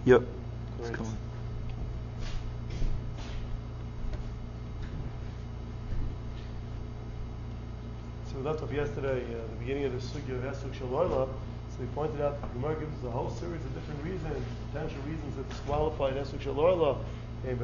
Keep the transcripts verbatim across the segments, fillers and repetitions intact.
Yep. Great. So we left off yesterday, uh, the beginning of the sugya of Esuk Shel Orla. So we pointed out that the Gemara gives us a whole series of different reasons, potential reasons that disqualify Esuk Shel Orla, but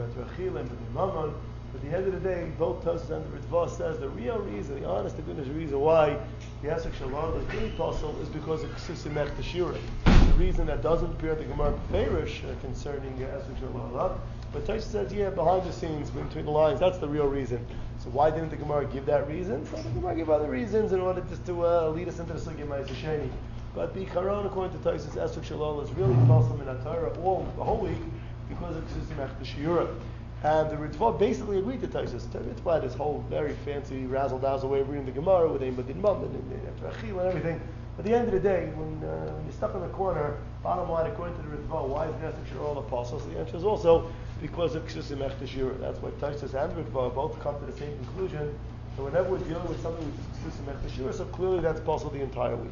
at the end of the day, both Tosfos and the Ritva says the real reason, the honest to goodness reason why the Esuk Shel Orla is really possible is because of Ksusimech Teshura. The reason that doesn't appear in the Gemara Beferish uh, concerning the Esuk Shel Orla. But Tosfos says, yeah, behind the scenes, between the lines, that's the real reason. So why didn't the Gemara give that reason? So the Gemara gave other reasons in order just to uh, lead us into the Sugya Ma'aseh Sheni. But the Charon, according to Tosfos, Esuk Shel Orla is really possible in Torah all the whole week because of Ksusimech Teshura. And the Ritva basically agreed to Tosfos. Ritva had this whole very fancy razzle-dazzle way of reading the Gemara with Ein Badin Mam and after Achil and everything. At the end of the day, when, uh, when you're stuck in the corner, bottom line, according to the Ritva, why is Esuk Shel Orla possible? So the answer is also because of Ksusimech Teshura. That's why Tosfos and Ritva both come to the same conclusion. So whenever we're dealing with something which is Ksusimech Teshura, so clearly that's possible the entire week.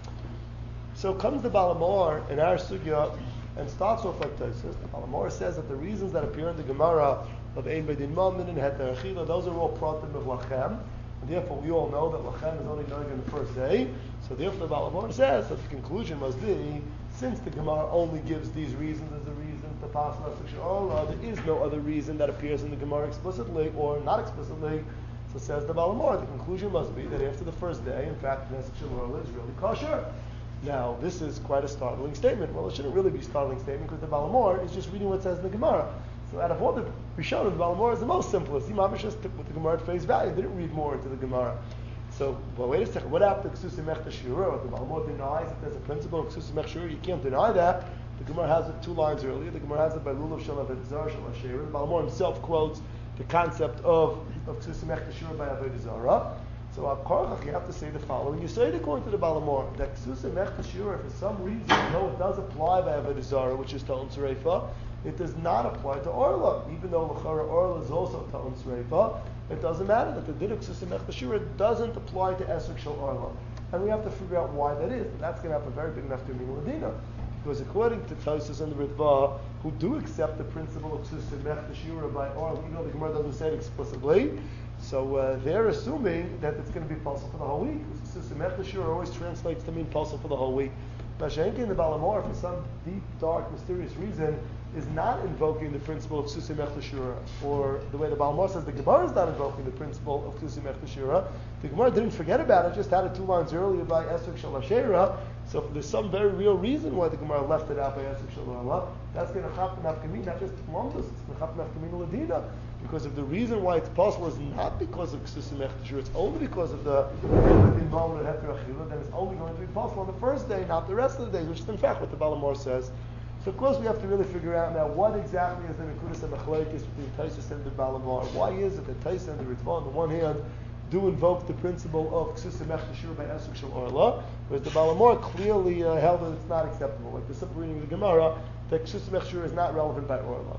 So comes the Baal HaMaor in our sugya and starts off like Tosfos. The Baal HaMaor says that the reasons that appear in the Gemara of Ein Badin Mammon and Heter Achila, those are all pratim of Lachem. And therefore we all know that Lachem is only going on the first day. So therefore the Baal HaMaor says that the conclusion must be, since the Gemara only gives these reasons as the reasons to pass Esuk Shel Orla, there is no other reason that appears in the Gemara explicitly or not explicitly. So says the Baal HaMaor, the conclusion must be that after the first day, in fact, Esuk Shel Orla is really kosher. Now, this is quite a startling statement. Well, it shouldn't really be a startling statement because the Baal HaMaor is just reading what it says in the Gemara. So out of all the Rishonim, the Baal HaMaor is the most simplest. He mamish just took with the Gemara at face value, didn't read more into the Gemara. So, well, wait a second. What happened to Ksusimech Teshura? The Baal HaMaor denies that there's a principle of Ksusimech Teshura. You can't deny that. The Gemara has it two lines earlier. The Gemara has it by Lulav Shel Avodah Zarah Shel Asherah. The Baal HaMaor himself quotes the concept of, of Ksusimech Teshura by Avodah Zarah. So al Korach, you have to say the following. You say it according to the Baal HaMaor that Ksusimech Teshura, for some reason, though it does apply by Avodah Zarah, which is Ta'on Sereifa, it does not apply to Orla. Even though L'chara Orla is also Ta'on Sereifa, it doesn't matter that the din of Ksusimech Teshura doesn't apply to Esuk Shel Orla. And we have to figure out why that is. And that's going to have a very big nafkamina l'dina. Because according to Tosfos and the Ritva, who do accept the principle of Ksusimech Teshura by Orla, even though the Gemara doesn't say it explicitly, so uh, they're assuming that it's going to be possible for the whole week. Ksusimech Teshura always translates to mean possible for the whole week. Mashenki in the Baal HaMaor, for some deep, dark, mysterious reason, is not invoking the principle of Ksusimech Teshura. Or the way the Baal HaMaor says the Gemara is not invoking the principle of Ksusimech Teshura. The Gemara didn't forget about it, just had it two lines earlier by Esuk Shel Asherah. So if there's some very real reason why the Gemara left it out by Esuk Shel Orla, that's going to happen nafkamina, not just Lomdus, it's going to happen nafkamina l'dina. Because if the reason why it's possible is not because of Ksusimech Teshura, it's only because of the involvement of Heter Achila, then it's only going to be possible on the first day, not the rest of the days, which is in fact what the Baal HaMaor says. So of course we have to really figure out now what exactly is the Nekudas and Machlekes between Tosfos and the Baal HaMaor. Why is it that Tosfos and the Ritva on the one hand do invoke the principle of Ksusimech Teshura by Esuk Shel Orla, whereas the Baal HaMaor clearly uh, held that it's not acceptable. Like the simple reading of the Gemara, that Ksusimech Teshura is not relevant by Orla.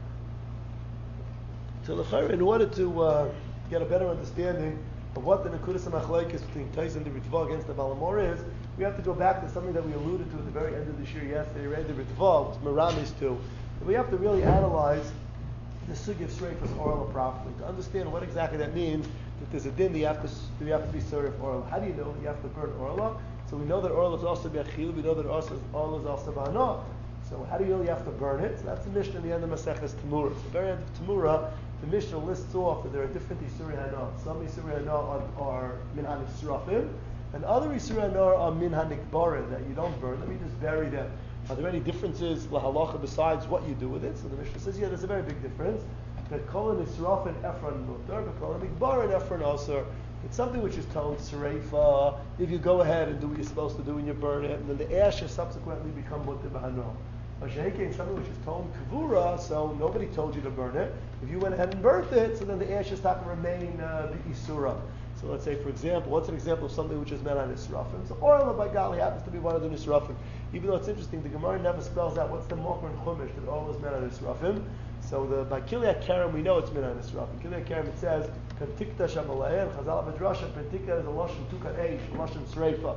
So in order to uh, get a better understanding of what the Nekudas and Machlekes between Tosfos and the Ritva against the Baal HaMaor is, we have to go back to something that we alluded to at the very end of the shir yesterday, right? The Ritva was Meramis too. And we have to really analyze the Sugya of Sreifas Orla properly to understand what exactly that means. That there's a din that you have to you have to be sorry of Orla. How do you know you have to burn Orla? So we know that Orla is also Be'achil. We know that Orla is also Ba'ana. So how do you know you have to burn it? So that's the Mishnah in the end of Maseches Tamura. So the very end of Tamura, the Mishnah lists off that there are different Isurei Hana. Some Isurei Hana are, are Min HaNisrafim, and other Isurei Hana are Min HaNikbarim, that you don't burn them, you just bury them. Are there any differences, lahalacha, besides what you do with it? So the Mishnah says, yeah, there's a very big difference. That Kol Nisrafim Efron Mutar, but Kol Nikbarim Efron Asur. It's something which is told Sereifa. If you go ahead and do what you're supposed to do and you burn it, and then the ashes subsequently become Mutar B'Hano. Mashayke is something which is told Kavura, so nobody told you to burn it. If you went ahead and burnt it, so then the ashes have to remain uh, the Isura. So let's say, for example, what's an example of something which is meant on Nisrafim? So Orla by Gali happens to be one of the Nisrafim. Even though it's interesting, the Gemara never spells out what's the Mokher in Chumash that Orla is meant on Nisrafim. So the by Kilyat Kerem we know it's meant on Nisrafim. Kilyat Kerem it says, Kantikta Shamalaya, and Chazal Madrasha, Pentika is a Lashon Tuka Eish, a Lashon Sreifa.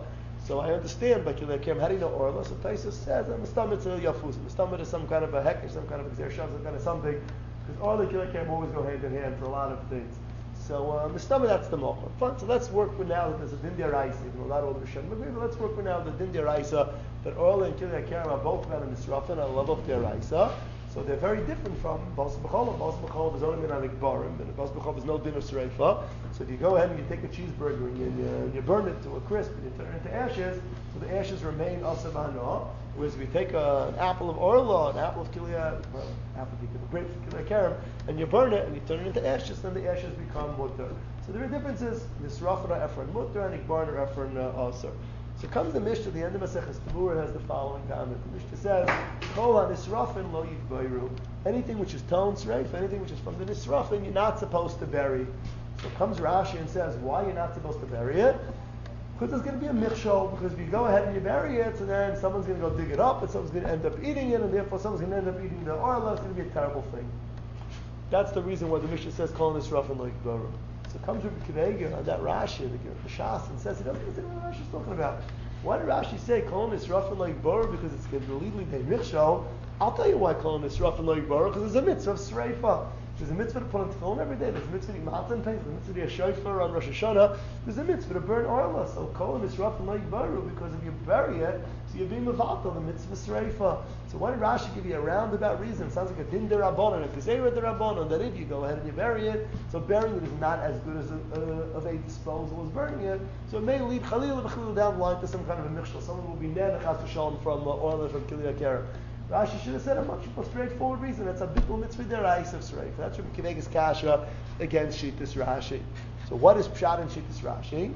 So I understand, but how do you know Orla? So Taisa says, Mistamit to Yafuz. Mistamit is some kind of a heck, some kind of exershav, some kind of something. Because Orla and Kilakem always go hand in hand for a lot of things. So uh, Mistamit, that's the moment. Fine. So let's work with now that there's a Dindia Raisa, even though not all the Rishonim agree, but let's work with now the Dindia Raisa that Orla and Kilakem are both about in Nisrafin and love of their Raisa. So they're very different from Bas B'chol. Bas B'chol is only Minan Ikbarim, and Bas B'chol is no din of Sreifa. So if you go ahead and you take a cheeseburger and you, and you, you burn it to a crisp and you turn it into ashes, so the ashes remain Asav Hana. Whereas if you take a, an apple of Orla, an apple of Kilia, well, apple of grape of Kilia Karam, and you burn it and you turn it into ashes, then the ashes become Mutter. So there are differences. Nisrafin are Efron Mutter and Ikbarim are Efron Asar. So comes the Mishnah, the end of Maseches Tavur, has the following comment. The Mishnah says, Kol ha-nisrafin lo yitbayru. Anything which is ton sreif, anything which is from the nisrafin, you're not supposed to bury. So comes Rashi and says, why you're not supposed to bury it? Because there's going to be a michshol, because if you go ahead and you bury it, so then someone's going to go dig it up, and someone's going to end up eating it, and therefore someone's going to end up eating the orla. It's going to be a terrible thing. That's the reason why the Mishnah says, Kol ha-nisrafin lo yitbayru. So comes Rabbi Kiva on that Rashi, the Shas, and says he doesn't understand what Rashi's talking about. Why did Rashi say Kol Nisrafin like Bor? Because it's completely de michshol. I'll tell you why Kol Nisrafin like Bor. Because there's a mitzvah of Sreifa. There's a mitzvah to put on tefillin every day. There's a mitzvah to eat matzah and pain. There's a mitzvah to be a shofar on Rosh Hashanah. There's a mitzvah to burn orla. So Kol Nisrafin like Bor, because if you bury it, so you're being mevatel the mitzvah Sreifa. So why did Rashi give you a roundabout reason? It sounds like a din derabanan, a gezerah derabanan, that if you go ahead and you bury it, so burying it is not as good as a, uh, of a disposal as burning it. So it may lead chalil v'chalil down the line to some kind of a michshol. Someone will be nenachas v'shalom from uh, orla from Kilia Karam. Rashi should have said a much more straightforward reason. That's a bittul mitzvah deraisa of Sreif. That's Rabbi Kivega's kasha against Shittas Rashi. So what is pshat in Shittas Rashi?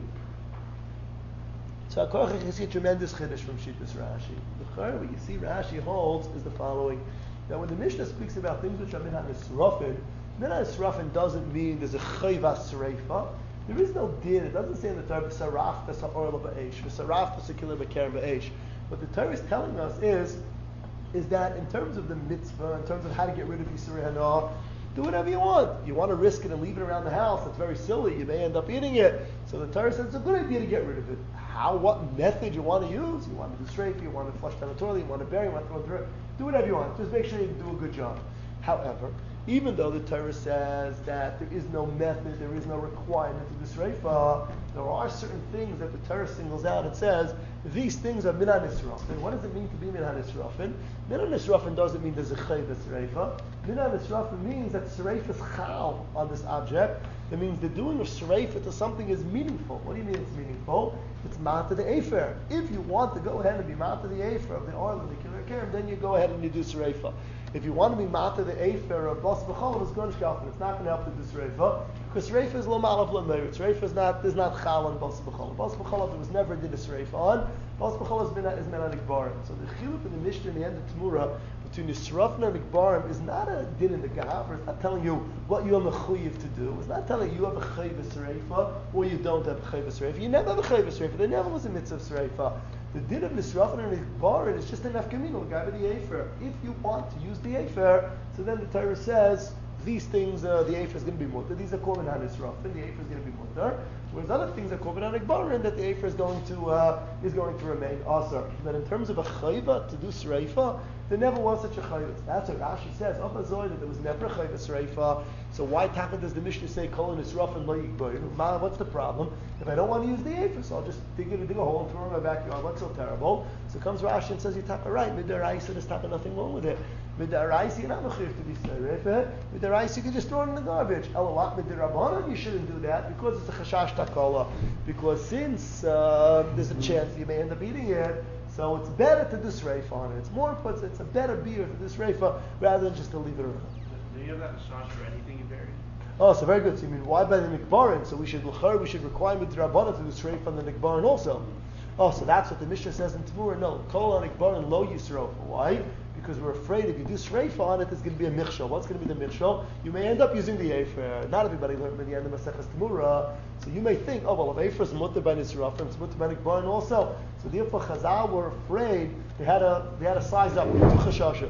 So HaKorach can see a tremendous chiddush from Shittas Rashi. The what you see Rashi holds is the following: that when the Mishnah speaks about things which are minhan nisrafin, minhan nisrafin doesn't mean there's a chayva sreifa. There is no din. It doesn't say in the Torah b'saraf b'sa'orla b'eish, b'saraf b'sa'kilah b'kerem b'eish. What the Torah is telling us is is that in terms of the mitzvah, in terms of how to get rid of Yisrei Hana, do whatever you want. You want to risk it and leave it around the house, it's very silly. You may end up eating it. So the Torah says it's a good idea to get rid of it. How, what method you want to use? You want to do straight, you want to flush down the toilet, you want to bury, you want to throw it through. Do whatever you want. Just make sure you do a good job. However, even though the Torah says that there is no method, there is no requirement to do sreifa, there are certain things that the Torah singles out. It says, these things are minan nisrafin. What does it mean to be minan nisrafin? Minan nisrafin doesn't mean there's a chayv sreifa. Minan nisrafin means that sreifa is chal on this object. It means the doing of sreifa to something is meaningful. What do you mean it's meaningful? It's mata the afer. If you want to go ahead and be mata the afer of the oil of the kiler kerem, then you go ahead and you do sreifa. If you want to be mata the afer of bas b'chol, it's going to shkafin. It's not going to help to do sreifa, because sreifa is lo malav lo merit. Sreifa is not is not chal on bas b'chol. Bas b'chol there was never did a sreifa on. Bas b'chol is is menan ikbarim. So the chiluk in the Mishnah in the end of Tamura between Yisrafna and ikbarim is not a din in the Gahaver. It's not telling you what you are mechuyev to do. It's not telling you you have a chayv sreifa or you don't have a chayv sreifa. You never have a chayv sreifa. There never was a mitzvah sreifa. The din of Nisrafin and Ikbarin is just an nafkamino, the guy with the Afer. If you want to use the Afer, so then the Torah says these things, uh, the Afer is going to be mutter. These are Korban HaNisrafin, the Afer is going to be mutter. Whereas other things are Korban HaNikbarin, that the Afer is going to uh, is going to remain asar. But in terms of a chayva to do sreifa, there never was such a chayva. That's what Rashi says. Abazoy that there was never a chayva sreifa. So why taka does the Mishnah say Kol Nisrafin lo yikbayin? What's the problem? If I don't want to use the Afer, so I'll just dig it, dig a hole and throw it in my backyard. What's so terrible? So comes Rashi and says you taka right. Midaraisa, there's taka nothing wrong with it. Midaraisa, you're not mechuyev to be sreifa. Midaraisa, you can just throw it in the garbage. Elawat midirabanan, you shouldn't do that because it's a chashash takala. Because since uh, there's a chance you may end up eating it, so it's better to do sreifa on it. It's more, it's, it's a better beer to do sreifa rather than just to leave it around. Do you have that chashash for anything you bury? Oh, so very good. So you mean why by the nikbarin? So we should we should require midrabanan to do sreifa on the nikbarin also. Oh, so that's what the Mishnah says in Tavur. No, kol on nikbarin lo yisrofa. Why? Because we're afraid if you do sreifa on it, there's going to be a michshol. What's going to be the michshol? You may end up using the Afer. Not everybody learned by the end of Maseches Tamura. So you may think, oh, well, if Afer is mutter by Nisrafim, it's mutter by Nikbarin also. So therefore, Chazal were afraid. They had a they had to size up two chashashas.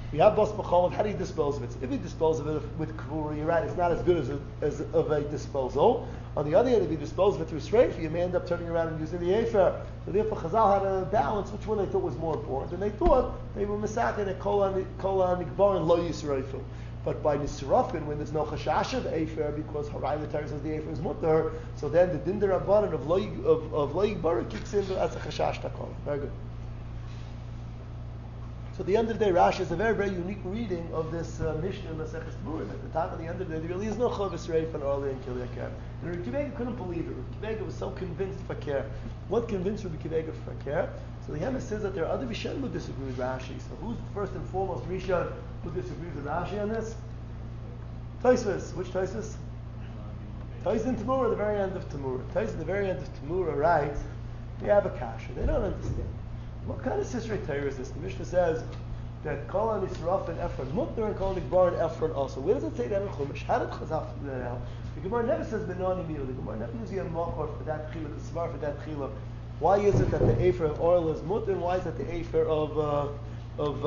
We have bas b'cholav. How do you dispose of it? So if you dispose of it with kavura, you're right. It's not as good as, a, as of a disposal. On the other hand, if you dispose of it through streifa, you may end up turning around and using the afer. So therefore, Chazal had a balance. Which one they thought was more important? And they thought they were misakin and kol nikbar and lo yisreifu. But by nisrafin, when there's no chashash of afer, because Harai the Torah says the afer is mutter, so then the din derabbanan of lo of of lo yigbar kicks in as a chashash takol. Very good. So at the end of the day, Rashi is a very, very unique reading of this uh, Mishnah in Maseches Tmurim. At the time of the end of the day, there really is no Chavis Reif and Orly and Kilyakar. And Rabbi Kiva couldn't believe it. Rabbi Kiva was so convinced for care. What convinced Rabbi Kiva for care? So the Yemen says that there are other Rishonim who disagree with Rashi. So who's the first and foremost Rishon who disagrees with Rashi on this? Tosfos. Which Tosfos? Tosfos in Tamura, at the very end of Tamura. Tosfos at the very end of Tamura writes, they have a kasha. They don't understand. What kind of Sisrei Torah is this? The Mishnah says that Kol HaNisraf and Ephron Mutter and Kol HaNikbar and Ephron also. Where does it say that in Chumash? How did Chazal figure that out? The Gemara never says Benoni Mil. The Gemara never uses a Makor for that Chila, the Svar for that Chila. Why is it that the Efer of oil is Mutter and why is it the Efer of uh, of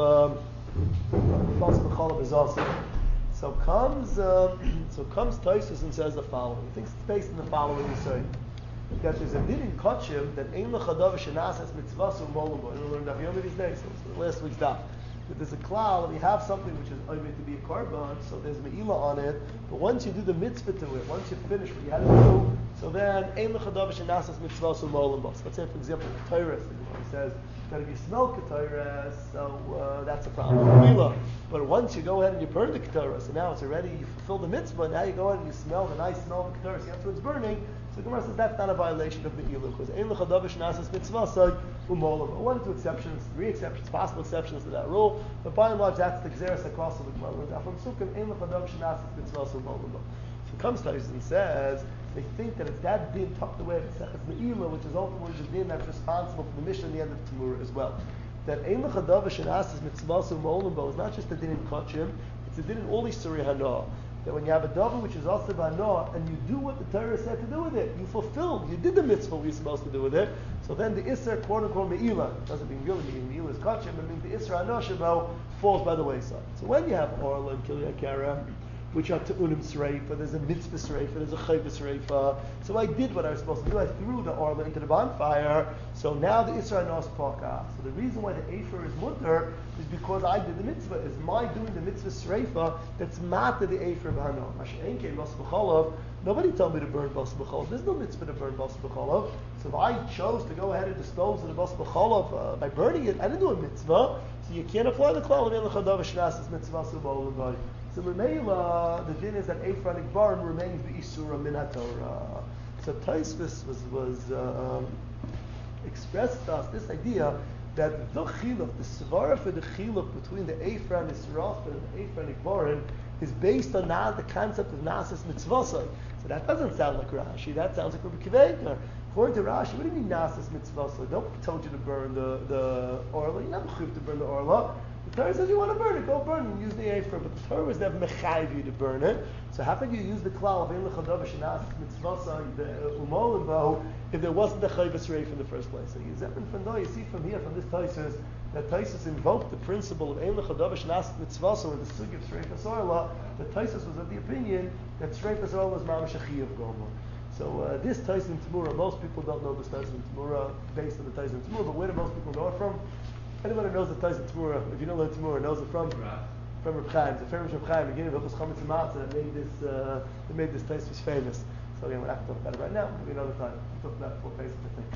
Bas B'cholav is also? So comes uh, so comes Tosfos and says the following. He thinks it's based on the following you say. That there's a din in Kotchim that Ein L'chadav Shenas Has Mitzvah Molim Bo. We learned that Yom these days, so last week's daf. That there's a klal, and you have something which is oimid to be a korban, so there's me'ilah on it. But once you do the mitzvah to it, once you finish what you had to do, so then Ein L'chadav Shenas Has Mitzvah Molim Bo. So let's say, for example, the Torah says that if you smell ketores, so uh, that's a problem. Me'ilah. But once you go ahead and you burn the ketores, so now it's already you fulfill the mitzvah. Now you go ahead and you smell the nice smell of the ketores after it's burning. So the Gemara says that's not a violation of the ilu because ein l'chadavish nasas mitzvah say umolam. One or two exceptions, three exceptions, possible exceptions to that rule, but by and large that's the xeris across of the Gemara. From sukkim ein l'chadavish nasas mitzvah say umolam. So comes Tosfos and says they think that it's that din tucked away at Seches Me'ilah, which is ultimately the din that's responsible for the mission in the end of Tamura as well. That ein l'chadavish nasas mitzvah say umolam is not just a din in Kotchim, it's a din in all Yisuri Hana. That when you have a davar which is also b'anoah, and you do what the Torah said to do with it, you fulfilled, you did the mitzvah what you're supposed to do with it. So then the isser, quote unquote, me'ilah, doesn't mean really mean me'ilah is kachim, but means the isser anoah shebo falls by the wayside. So when you have orla and kilyakara, which are te'unim sreifa, there's a mitzvah sreifa, there's a chayvah sreifa. So I did what I was supposed to do. I threw the orla into the bonfire. So now the isra nos paka. So the reason why the afer is mutter is because I did the mitzvah. Is my doing the mitzvah sreifa that's matter the afer b'hano. Masha'enke bas b'cholav. Nobody told me to burn bas b'cholav. There's no mitzvah to burn bas b'cholav. So if I chose to go ahead and dispose of the bas b'cholav uh, by burning it, I didn't do a mitzvah. So you can't apply the klal of el chadav shnas mitzvah subolim by. So L'meila, the din is that Ephron Ikbarim remains the Isura min HaTorah. So Tosfos was, was uh, um, expressed to us this idea that the chiluk, the svara for the chiluk between the Ephron Israf and the Ephron Ikbarim is based on now the concept of Nasas Mitzvasai. So that doesn't sound like Rashi, that sounds like Rabbi Kiva. According to Rashi, what do you mean Nasas Mitzvasai? Nobody told you to burn the, the Orla, you're not mechuyev to burn the Orla. The Torah says you want to burn it, go burn it and use the Ephron. But the Torah was never mechayiv you to burn it. So how could you use the klal of ein l'chadav shenas mitzvasa umolim bo if there wasn't the chayvus reif in the first place? So you zeppin from there, you see from here, from this Tosfos, that Tosfos invoked the principle of ein l'chadav shenas mitzvasa in the sugi of Sreifas Orla. That Tosfos was of the opinion that Sreifas Orla is mamash a chiyuv gomer. So uh, this Tosfos in Tamura, most people don't know this Tosfos in Tamura based on the Tosfos in Tamura, but where do most people know it from? Anyone who knows the Tosfos in Tamura, if you don't know Tamura, knows it from from Reb Chaim. The famous Reb Chaim, beginning of Hilchos Chametz Matzah, that made this uh, that made this Tosfos famous. So again, we're not going to talk about it right now. Maybe another time. We'll talk about it four pages, I think.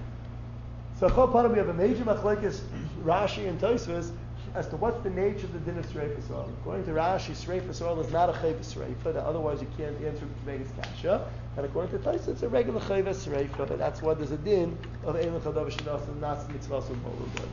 So Chol Panim, we have a major machlekes Rashi and Tosfos as to what's the nature of the din of Sreifas Orla. According to Rashi, Sreifas Orla is not a chayvus Sreifa, that otherwise you can't answer Vegas Kasha. And according to Tosfos, it's a regular chayvus Sreifa, but that's why there's a din of ein l'chadav shenas and nas mitzvah su'molud.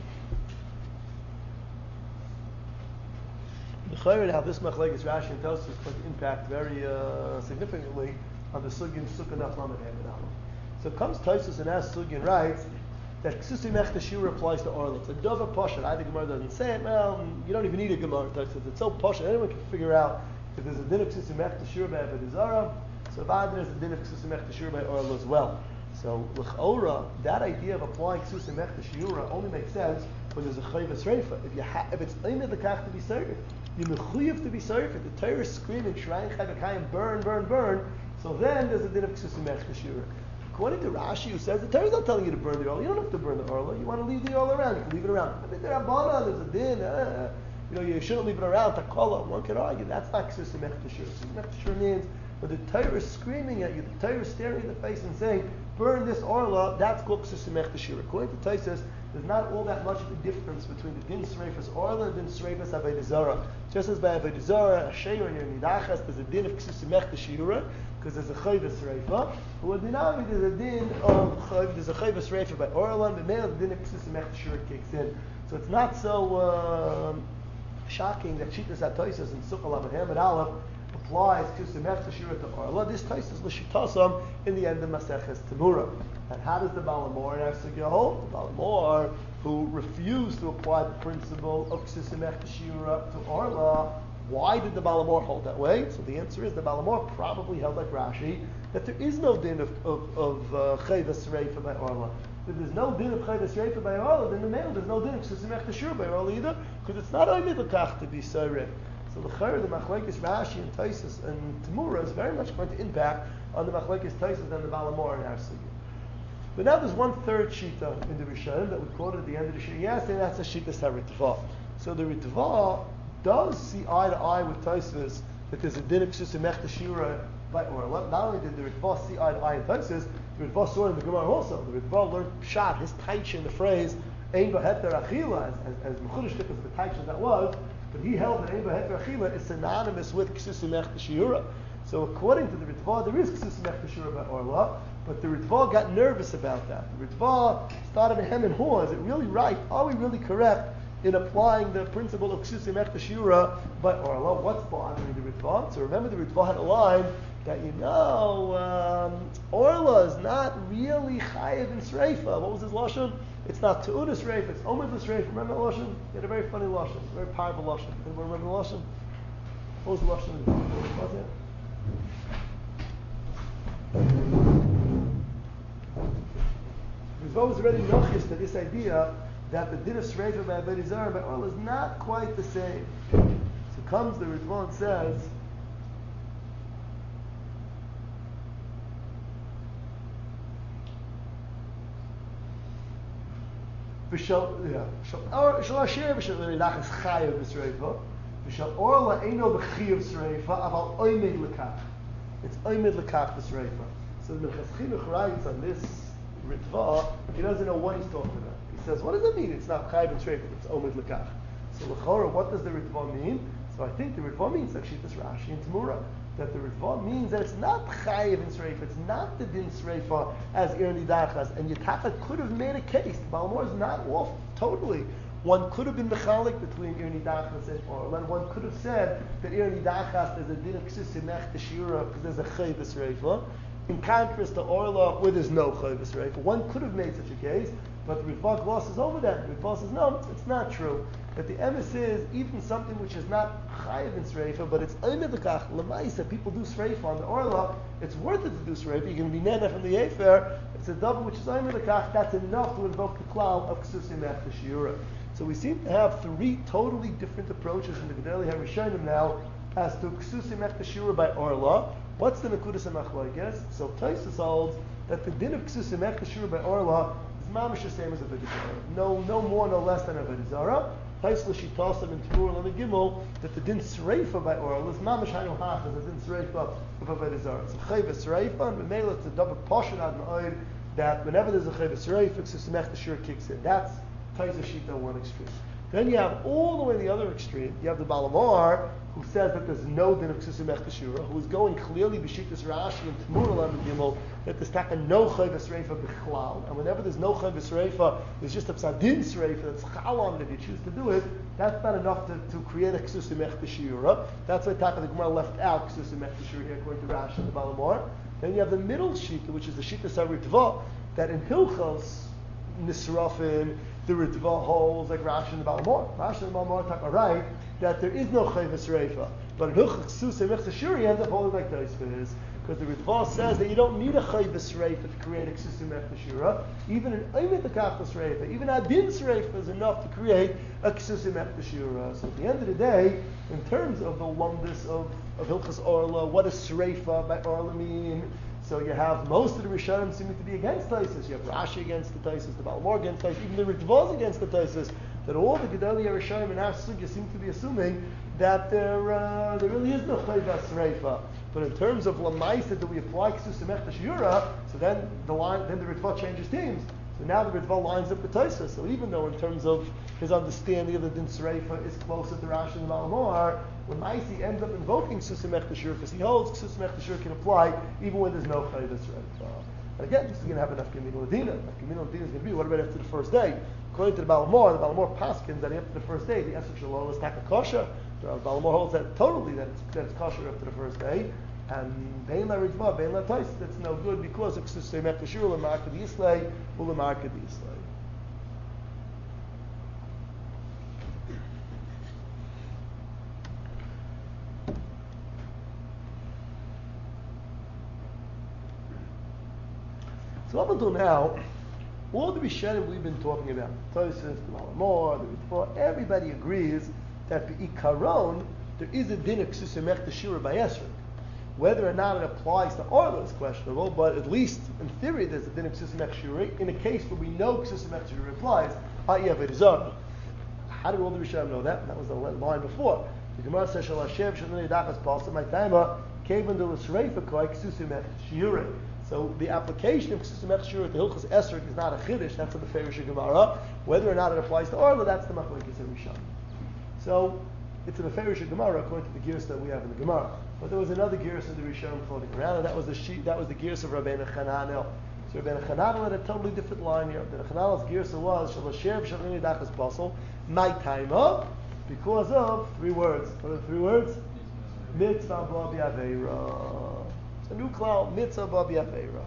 The chayre now this machlekes Rashi and Tosfos is going to impact very uh, significantly on the sugin sukkah nachlamed hamid. So comes Tosfos and asks sugin writes that Ksusi Mech Teshura applies to Orla. It's a Dover Poshet. Either Gemara doesn't say it, well, you don't even need a Gemara. It's so Poshet. Anyone can figure out if there's a din of Ksusi Mech Teshura by Avodah. So if I there's a din of Ksusi Mech Teshura by Orla as well. So L'chora, that idea of applying Ksusi Mech Teshura only makes sense when there's a chayvas reifa. If you ha- if it's aimed the kach to be served, you mechuyev to be served. The Torah is screaming, shrine chayvakayim, burn, burn, burn. So then there's a din of ksusimech teshura. According to Rashi, who says the Torah is not telling you to burn the orla. You don't have to burn the orla. You want to leave the orla around. You can leave it around. I mean, there are Rabbanan, there's a din. Uh, you know, you shouldn't leave it around. Takola. One could argue that's not ksusimech teshura. Ksusimech teshura means when the Torah is screaming at you, the Torah is staring in the face and saying, burn this orla, that's called ksusimech teshura. According to Tosfos, there's not all that much of a difference between the din sreifas orla and din sreifas avodah zarah. Just as by avodah zarah, a sheir and your nidachas, there's a din of ksusimech teshura, because there's a chayvus reifa. But with dinami, there's a din of chayv, there's a chayvus reifa by orla, and the male the din of ksusimech teshura kicks in. So it's not so um, shocking that Shitas HaTosfos and Sukkah Lamed Aleph applies ksusimech teshura to orla. This Tosfos l'shitasam in the end of Maseches Tamura. And how does the Balamor and Efsegah hold? The Balamor, who refused to apply the principle of ksusimech teshura to orla, why did the Balamor hold that way? So the answer is the Balamor probably held like Rashi that there is no din of of, of uh, chayvus reifa by orla. If there's no din of chayvus reifa by orla, then the male there's no din of ksusimech teshura by orla either, because it's not only the kach to be soreh. So the chayr, the machlekes Rashi and Tosfos and Tamura is very much going to impact on the machlekes Tosfos and the Balamor and Efsegah. But now there's one third shita in the Rishonim that we quoted at the end of the shita. Yes, and that's a shita Ritva. So the Ritva does see eye to eye with Tosfos that there's a din of ksusimech teshura by orla. Not only did the Ritva see eye to eye in Tosfos, the Ritva saw it in the Gemara also. The Ritva learned pshat, his taich in the phrase ein b'heter achila, as as mechudesh as the taich as that was, but he held that ein b'heter achila is synonymous with ksusimech teshura. So according to the Ritva, there is ksusimech teshura by orla. But the Ritva got nervous about that. The Ritva started a hem and haw. Is it really right? Are we really correct in applying the principle of ksusimech teshura by orla? What's bothering the Ritva? So remember, the Ritva had a line that, you know, um, orla is not really chayiv in sreifa. What was his lashon? It's not te'udas reifa. It's omid l'sreifa. Remember the lashon? He had a very funny lashon, a very powerful lashon. Anyone remember the lashon? What was the lashon? What was it? Ritva was already nochish to this idea that the din of Shreifa by Avodah Zarah by Orla is not quite the same. So comes the Ritva and says, V'shal, yeah, V'shal Asher V'shal Nidachas Chayav V'Shreifa V'shal Orla Eino B'Chiyav Shreifa Aval Oymid L'Kach. It's Oymid L'Kach V'Shreifa. So the Minchas Chinuch writes on this Ritva, he doesn't know what he's talking about. He says, what does it mean? It's not Chayiv and Shreifa, it's Omid L'Kach. So L'chora, what does the Ritva mean? So I think the Ritva means like Shitas Rashi and Tamura, that the Ritva means that it's not Chayiv and Shreifa, it's not the Din Shreifa as Ir Nidachas, and Yitaka could have made a case. The Balamor is not off totally. One could have been mechalik between Ir Nidachas and Orla, and one could have said that Ir Nidachas there's a Din of Ksusimech Teshura because there's a Chayiv Shreifa. In contrast to Orla, where there's no Chayiv Shreifa. One could have made such a case, but the Ritva glosses over that. The Ritva says, no, it's not true. That the emes is even something which is not chayiv in sreifa, but it's oimedekach lemaisa. People do sreifa on the orla. It's worth it to do sreifa. You can be nena from the efer. It's a double which is oimedekach. That's enough to invoke the klal of ksusimech teshura. So we seem to have three totally different approaches in the Gedolei HaRishonim now as to ksusimech teshura by orla. What's the nekudas hamachlokas? So Tosfos holds that the din of ksusimech teshura by orla is mamish the same as a avodah zarah. No, no more, no less than a avodah zarah. Taisla Shitasam and Tamur and Gimel that the din sreifa by oral is mamish hainu hach as a din sreifa of avodah zarah. It's a chayvus sreifa, and B'meila it's a double portion ad ma'od that whenever there's a chayvus sreifa, ksusimech teshura kicks in. That's Taisla Shita one extreme. Then you have all the way the other extreme. You have the Balamar who says that there's no din of ksusimech teshura, who is going clearly b'shitas Rashi and Tamur and Gimel that there's taka no chayvus reifa b'chlal, and whenever there's no chayvus reifa, there's just a psadin reifa that's chal on it if you choose to do it. That's not enough to, to create a ksusimech teshura. That's why taka the Gemara left out ksusimech teshura here according to Rashi and the Balamar. Then you have the middle shita, which is the shita Ritva, that in Hilchos Nisrafim the Ritva holds like Rashi and the Balamor. Rashi and the Balamor talk right that there is no chayvus reifa, but in Hilchos Ksusimech teshura you end up holding like Tosfos because the Ritva says that you don't need a chayvus reifa to create a ksusim echdashira. Even an oimit akachtas reifa, even adin reifa is enough to create a ksusim echdashira. So at the end of the day, in terms of the lumdus of, of Hilchas Orla, what does reifa by Orla mean? So you have most of the Rishonim seeming to be against Taisus. You have Rashi against the Taisus, the Balmor against Taisus, even the Ritvaz against the Taisus. That all the Gedaliah Rishonim in our sugya seem to be assuming that there uh, there really is no chayvas reifa. But in terms of lamaisa that we apply ksusim echdashira, so then the line, then the Ritva changes teams. So now the Ritva lines up with Taisus. So even though in terms of his understanding of the din reifa is closer to Rashi and Balmor, lamaisa ends up invoking ksusim echdashira because he holds ksusim echdashira can apply even when there's no chayvas reifa. And again, this is going to happen after Nafkamino Ladina. Nafkamino Ladina is going to be, what about after the first day? According to the Balamor, the Balamor paskins that after the first day, the Esek Shalom is taka kosher. The Balamor holds that totally, that it's, that it's kosher after the first day. And Bein La Ritva, Bein La Tais, that's no good because of Ksusay Mekashir, Lamar Kadislay, Ulamar Kadislay. So up until now, all the Rishonim we've been talking about, Tosfos, the Malamor, the Ritva, everybody agrees that the Ikaron, there is a din of Ksusim Echdashira by Esrog. Whether or not it applies to Orla is questionable, but at least in theory there's a din of Ksusim Echdashira in a case where we know Ksusim Echdashira applies, that is Avodah. How do all the Rishonim know that? That was the line before. The Gemara says, Shal Hashem, Shal Nidachas Palsa, my timer, Kevin de L'Sreifa Koi Ksusim Echdashira. So the application of Ksusim Echdashira to Hilchos Esrog is not a Chiddush, that's in the Ferish Gemara. Whether or not it applies to Orla, that's the Machlokes of Rishonim. So it's in the Ferish Gemara according to the gears that we have in the Gemara. But there was another gears in the Rishonim floating around, and that was the sheet, that was the gears of Rabbeinu Chananel. So Rabbeinu Chananel had a totally different line here. Rabbeinu Chananel's gears was Shal Hashem Shal Nidachas Basel, my time up, because of three words. What are the three words? Mitzvah Ba B'Aveira. It's a new cloud, Mitzvah Ba B'Aveira.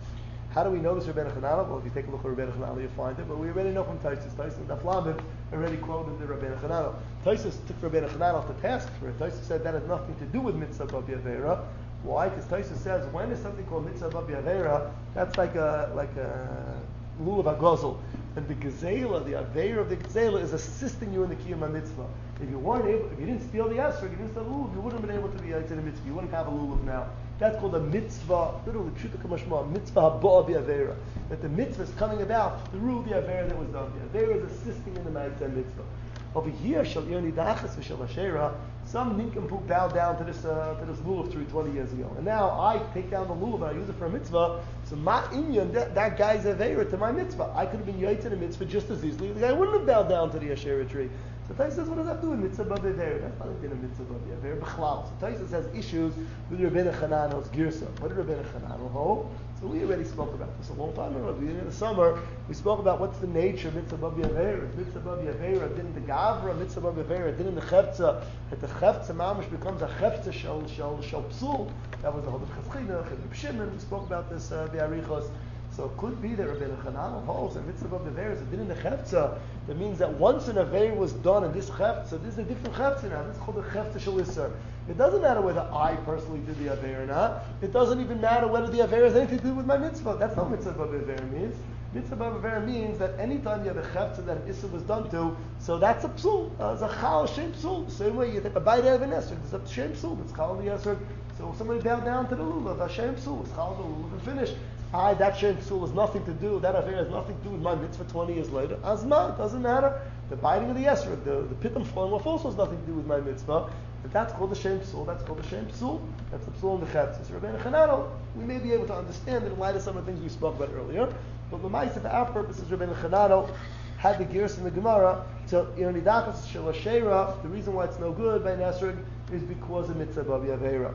How do we know this Rabbeinu Chananel? Well, if you take a look at Rabbeinu Chananel, you'll find it. But we already know from Tosfos. Tosfos and Daf Lamed already quoted the Rabbeinu Chananel. Tosfos took Rabbeinu Chananel to task for it. Tosfos said that has nothing to do with Mitzvah Ba B'Aveira. Why? Because Tosfos says when is something called Mitzvah Ba B'Aveira, that's like a like a lulav agozel. And the gezela, the aveira of the gezela, is assisting you in the kiyum mitzvah. If you weren't able, if you didn't steal the esrog, you didn't steal the lulav, you wouldn't have been able to be yaitz in a mitzvah. You wouldn't have a lulav now. That's called a mitzvah, literally, pshuta kamashma, mitzvah haba b'aveira. That the mitzvah is coming about through the aveira that was done. The aveira is assisting in the mitzvah mitzvah. Over here, shal yoni dachas v'shal ashera, some nincompoop bowed down to this uh, to this lulav tree twenty years ago, and now I take down the lulav and I use it for a mitzvah. So my inyan, that, that guy's aveira to my mitzvah. I could have been yaitz in a mitzvah just as easily. The guy wouldn't have bowed down to the ashera tree. So Tosfos says, what does that have to do with mitzvah b'aveira? That's not a din of mitzvah b'aveira. B'chlal. So Tosfos has issues with Rabbeinu Chananel's girsa. What did Rabbeinu Chananel hold? So we already spoke about this a long time ago. At the beginning of the summer, we spoke about what's the nature of mitzvah b'aveira. Mitzvah b'aveira, din the gavra, mitzvah b'aveira, din in the chefza. That the chefza mamish becomes a chefza shel shel shel psul. That was the whole of Chaschina, Reb Shimon. We spoke about this uh, b'arichos. So it could be that Rabbeinu Chananel holds that mitzvah b'aveira is a din in the chefza. That means that once an aveira was done in this chefza, this is a different chefza now. This is called the chefza shel isser. It doesn't matter whether I personally did the aveira or not. It doesn't even matter whether the aveira has anything to do with my mitzvah. That's not mitzvah b'aveira means. Mitzvah b'aveira means that anytime you have a chefza that an isser was done to, so that's a psul. Uh, it's a chal shem psul. The same way you take a bite out of an esrog, it's a shem psul. It's chal the esrog. So somebody bowed down to the lulav, a shem psul. It's chal the lulav and finish. I, that shem psul has nothing to do, that affair has nothing to do with my mitzvah twenty years later. Azma, it doesn't matter. The biting of the esrog, the, the pitum falling off also has nothing to do with my mitzvah. But that's called the shem psul, that's called the shem psul. That's the psul in the chetz. So Rabbeinu Chananel, we may be able to understand it in light of some of the things we spoke about earlier. But the ma'aseh for our purposes, Rabbeinu Chananel had the gears in the Gemara to Yonidachas Shel Ashera. The reason why it's no good by Nesrog is because of mitzvah b'aveira.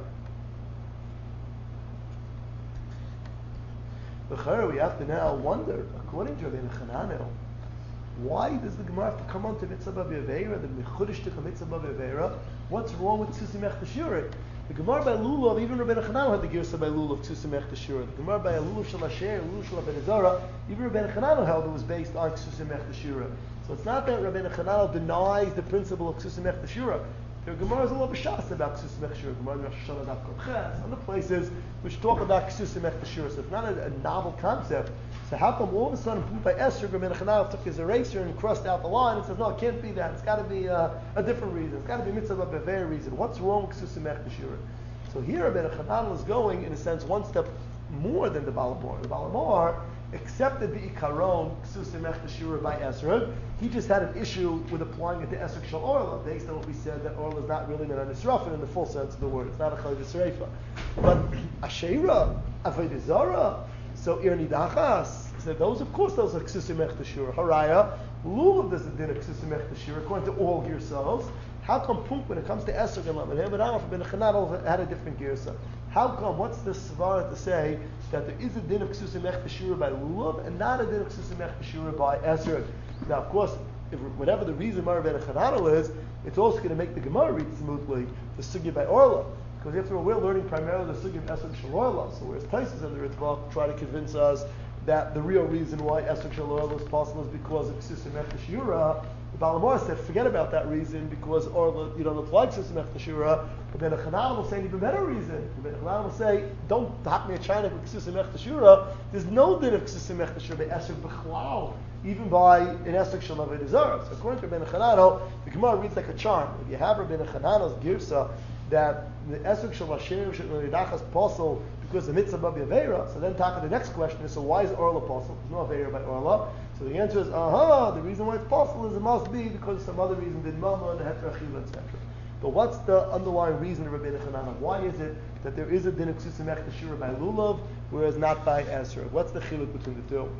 But we have to now wonder, according to Rabbeinu Chananel, why does the Gemara have to come on to mitzvah b'aveira, the mechudesh to mitzvah b'aveira? What's wrong with Tzusim Echdashira? The Gemara by Lulav, even Rabbeinu Chananel had the Girsa by Lulav Tzusim Echdashira. The Gemara by Lulav Shel Asher, Lulav Shel Ben Ezara, even Rabbeinu Chananel held it was based on Tzusim Echdashira. So it's not that Rabbeinu Chananel denies the principle of Tzusim Echdashira. There are Gemaras all over Shas about Ksus Mechshira, Gemara Rosh Hashanah Daf Kol Ches, other places which talk about Ksus Mechshira. So it's not a, a novel concept. So how come all of a sudden, by Esrog, Rabbeinu Chananel took his eraser and crossed out the line and says, no, it can't be that. It's got to be uh, a different reason. It's got to be Mitzvah B'Veir reason. What's wrong with Ksus Mechshira? So here, Rabbeinu Chananel is going, in a sense, one step more than the Balamor. The Balamor accepted the Ikaron, Ksus Mechshira by Esrog. He just had an issue with applying it to Esrog Shal Orla, based on what we said that Orla is not really Minan Nisrafin in the full sense of the word. It's not a Chayv Yisreifa. But Asheira, Avodah Zarah, so Ir Nidachas, so those, of course, those are Ksus Mechshira. Haraya, Lulav does a din of Ksus Mechshira, according to all yourselves. How come Punk, when it comes to Esrog and Lamed, but Aleph ben Chananel had a different girsa? How come? What's the svara to say that there is a din of Ksus Mechshira by Lulav and not a din of Ksus Mechshira by Esrog? Now, of course, if, whatever the reason Mar ben Chananel is, it's also going to make the Gemara read smoothly the sugya by Orla. Because after all, we're learning primarily the sugya of Esrog Shal Orla. So whereas Taisus and the Ritzvah try to convince us that the real reason why Esrog Shal Orla is possible is because of Ksus Mechshira, the Balamor said, forget about that reason because Orla, you don't apply Ksus Mechshira. But then the Chananel will say an even better reason. The Chananel will say, don't hop me a China with Ksus Mechshira. There's no din of Ksus Mechshira by Esrog B'chlal, even by an Esrog Shal Avodah Zarah. So according to Rabbeinu Chananel, the Gemara reads like a charm. If you have Rabbeinu Chananel's girsa that the Esrog Shal Hashem Shal Nidachas Posel because the mitzvah Babi Aveira, so then talk the next question is, so why is Orla Posel? There's no Aveira by Orla. So the answer is, aha, the reason why it's possible is it must be because some other reason did Mama and Heterachila, et cetera. But what's the underlying reason of Rabbeinu Chananel? Why is it that there is a din of Ksus Mechshira by Lulav, whereas not by Esrog? What's the chiluk between the two?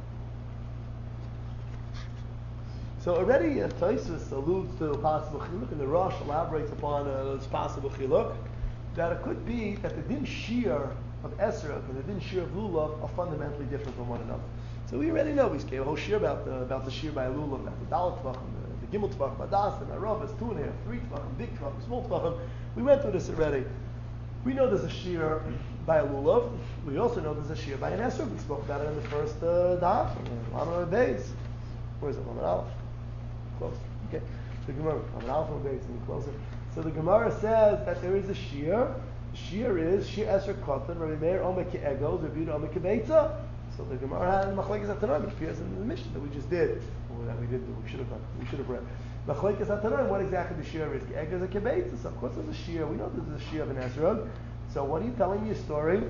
So already uh, Taisus alludes to a possible chiluk, and the Rosh elaborates upon uh, this possible chiluk, that it could be that the din shir of Esrog and the din shir of Lulav are fundamentally different from one another. So we already know, we gave a whole shir about the, about the shir by Lulav, about the Dalet Tvachim, the, the Gimel Tvachim, Badas, and Aravas, two and a half, three Tvachim, big Tvachim, small Tvachim. We went through this already. We know there's a shir by a Lulav. We also know there's a shir by an Esrog. We spoke about it in the first uh, daf, Lamed Beis. Where is it? Lamed Aleph? Close. Okay. The Gemara, Lamed Aleph and Beis, and closer. So the Gemara says that there is a shir. The shir is shir Esrog Kotan, Rabbi Meir Omer Ke'egos, Rabbi Yehuda Omer Ke'beitza. So the Gemara had Machlekes HaTanoim. It appears in the Mishnah that we just did, or that we did. We should have done. We should have read. Machlekes HaTanoim. What exactly the shir is? Ke'egos or Ke'beitza. So of course there's a shir. We know there's a shir of an Esrog. So what are you telling me a story?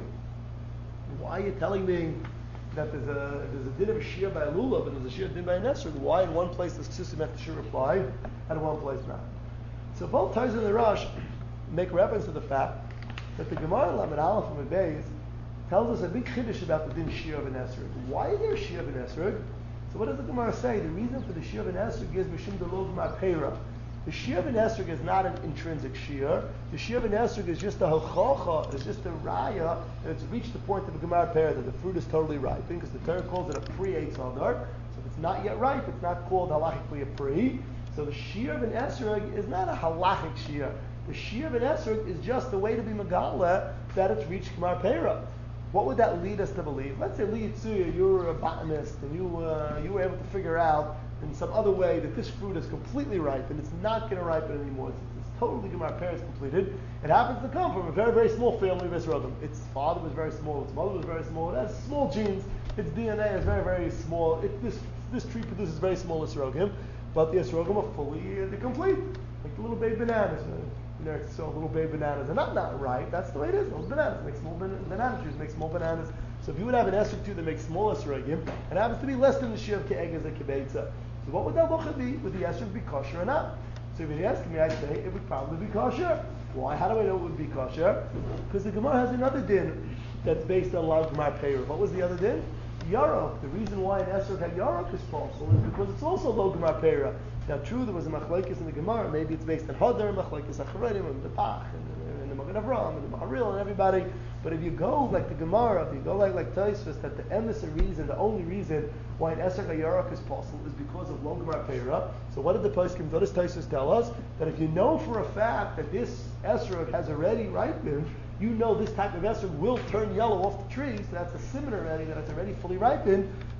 Why are you telling me that there's a there's a din of a shir by a Lulav and there's a shir din by an Esrog? Why in one place does Ksus Mechshira apply and in one place not? So both Taisus and the Rosh make reference to the fact that the Gemara Lamed Aleph and Beis tells us a big chiddush about the din shir of an Esrog. Why is there a shir of an Esrog? So what does the Gemara say? The reason for the shir of an Esrog is mishum delov ma'peira. The shir of an Esrog is not an intrinsic shir. The shir of an Esrog is just a halchacha, it's just a raya that it's reached the point of a gemar pear that the fruit is totally ripe, because the Torah calls it a pre-eitz hadar. So if it's not yet ripe, it's not called halachically a pre. So the shir of an Esrog is not a halachic shir. The shir of an Esrog is just the way to be megala that it's reached gemar pear. What would that lead us to believe? Let's say Li Yitzuya, you were a botanist and you uh, you were able to figure out in some other way that this fruit is completely ripe and it's not going to ripen anymore. It's, it's totally Gemar Pear is completed. It happens to come from a very, very small family of Esrogim. Its father was very small, its mother was very small, it has small genes, its D N A is very, very small. It, this this tree produces very small Esrogim, but the Esrogim are fully uh, complete, like the little baby bananas. Uh, you know, so little baby bananas are not not ripe. That's the way it is. Those bananas make small ban- banana trees make small bananas. So if you would have an Esrog tree that makes small Esrogim, it happens to be less than the shir of Ke'egez or Ke'beitza. So what would that locha be? Would the Esrog be kosher or not? So if you're asking me, I'd say it would probably be kosher. Why? How do I know it would be kosher? Because the Gemara has another din that's based on Lav Gemar Peir. What was the other din? Yarok. The reason why an Esrog had Yarok is possible is because it's also Lo Gemar Peir. Now true, there was a machlekes in the Gemara. Maybe it's based on Hadar, machlekes Acharedim, and the Bach, and, and the Magen Avraham, and the Maharil, and everybody. But if you go like the Gemara, if you go like like Tosfos, that the emes reason, the only reason why an Esrog HaYarok is possible is because of Lo Gemar Peira. So what did the poskim, what does Tosfos tell us? That if you know for a fact that this Esrog has already ripened, you know this type of Esrog will turn yellow off the tree, so that's a simon already that it's already fully ripened.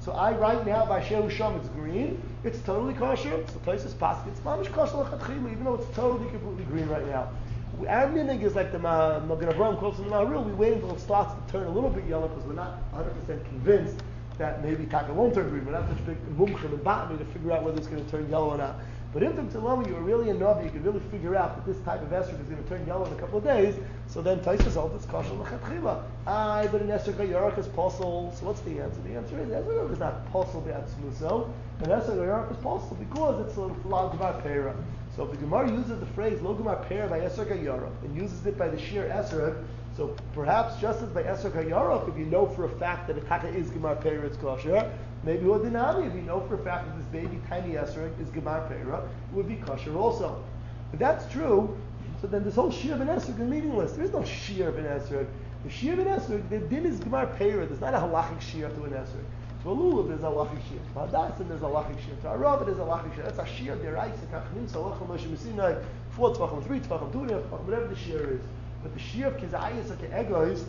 So I right now by Shehu Sham it's green. It's totally kosher. So places pasuk it's mamish kosher l'chatchila, even though it's totally completely green right now. Our minig is like the Magen Avraham quotes in the Maharil. We wait until it starts to turn a little bit yellow because we're not one hundred percent convinced that maybe Taka won't turn green. We're not such big mumchim and botany to figure out whether it's going to turn yellow or not. But if the Tzalami, you are really a Navi, you can really figure out that this type of esrog is going to turn yellow in a couple of days, so then Taisus holds it's kosher l'chatchila. Aye, but an esrog hayarak is possible. So what's the answer? The answer is esrog is not possible b'atzmuso. An esrog hayarak is possible because it's a log of pera. So if the Gemara uses the phrase lo gemar pera by esrog hayarak and uses it by the sheer esrog, so perhaps just as by esrog hayarak, if you know for a fact that a taka is gemar pera, it's kosher. Maybe Hodinami, if you know for a fact that this baby tiny esrog is gemar pera, it would be kosher also. If that's true, so then this whole shir of an esrog is meaningless. There is no shir of an esrog. The shir of an esrog, the din is gemar pera. There's not a halachic shir to an esrog. To a lulav, there's a halachic shir. To Hadassah, there's a halachic shir. To Arava, there's a halachic shir. That's a shir deraisa kachnim salachim Moshe Messinai, four tvachim, three tvachim, two and a half tvachim, whatever the shir is. But the shir of kizayis or ke'egos,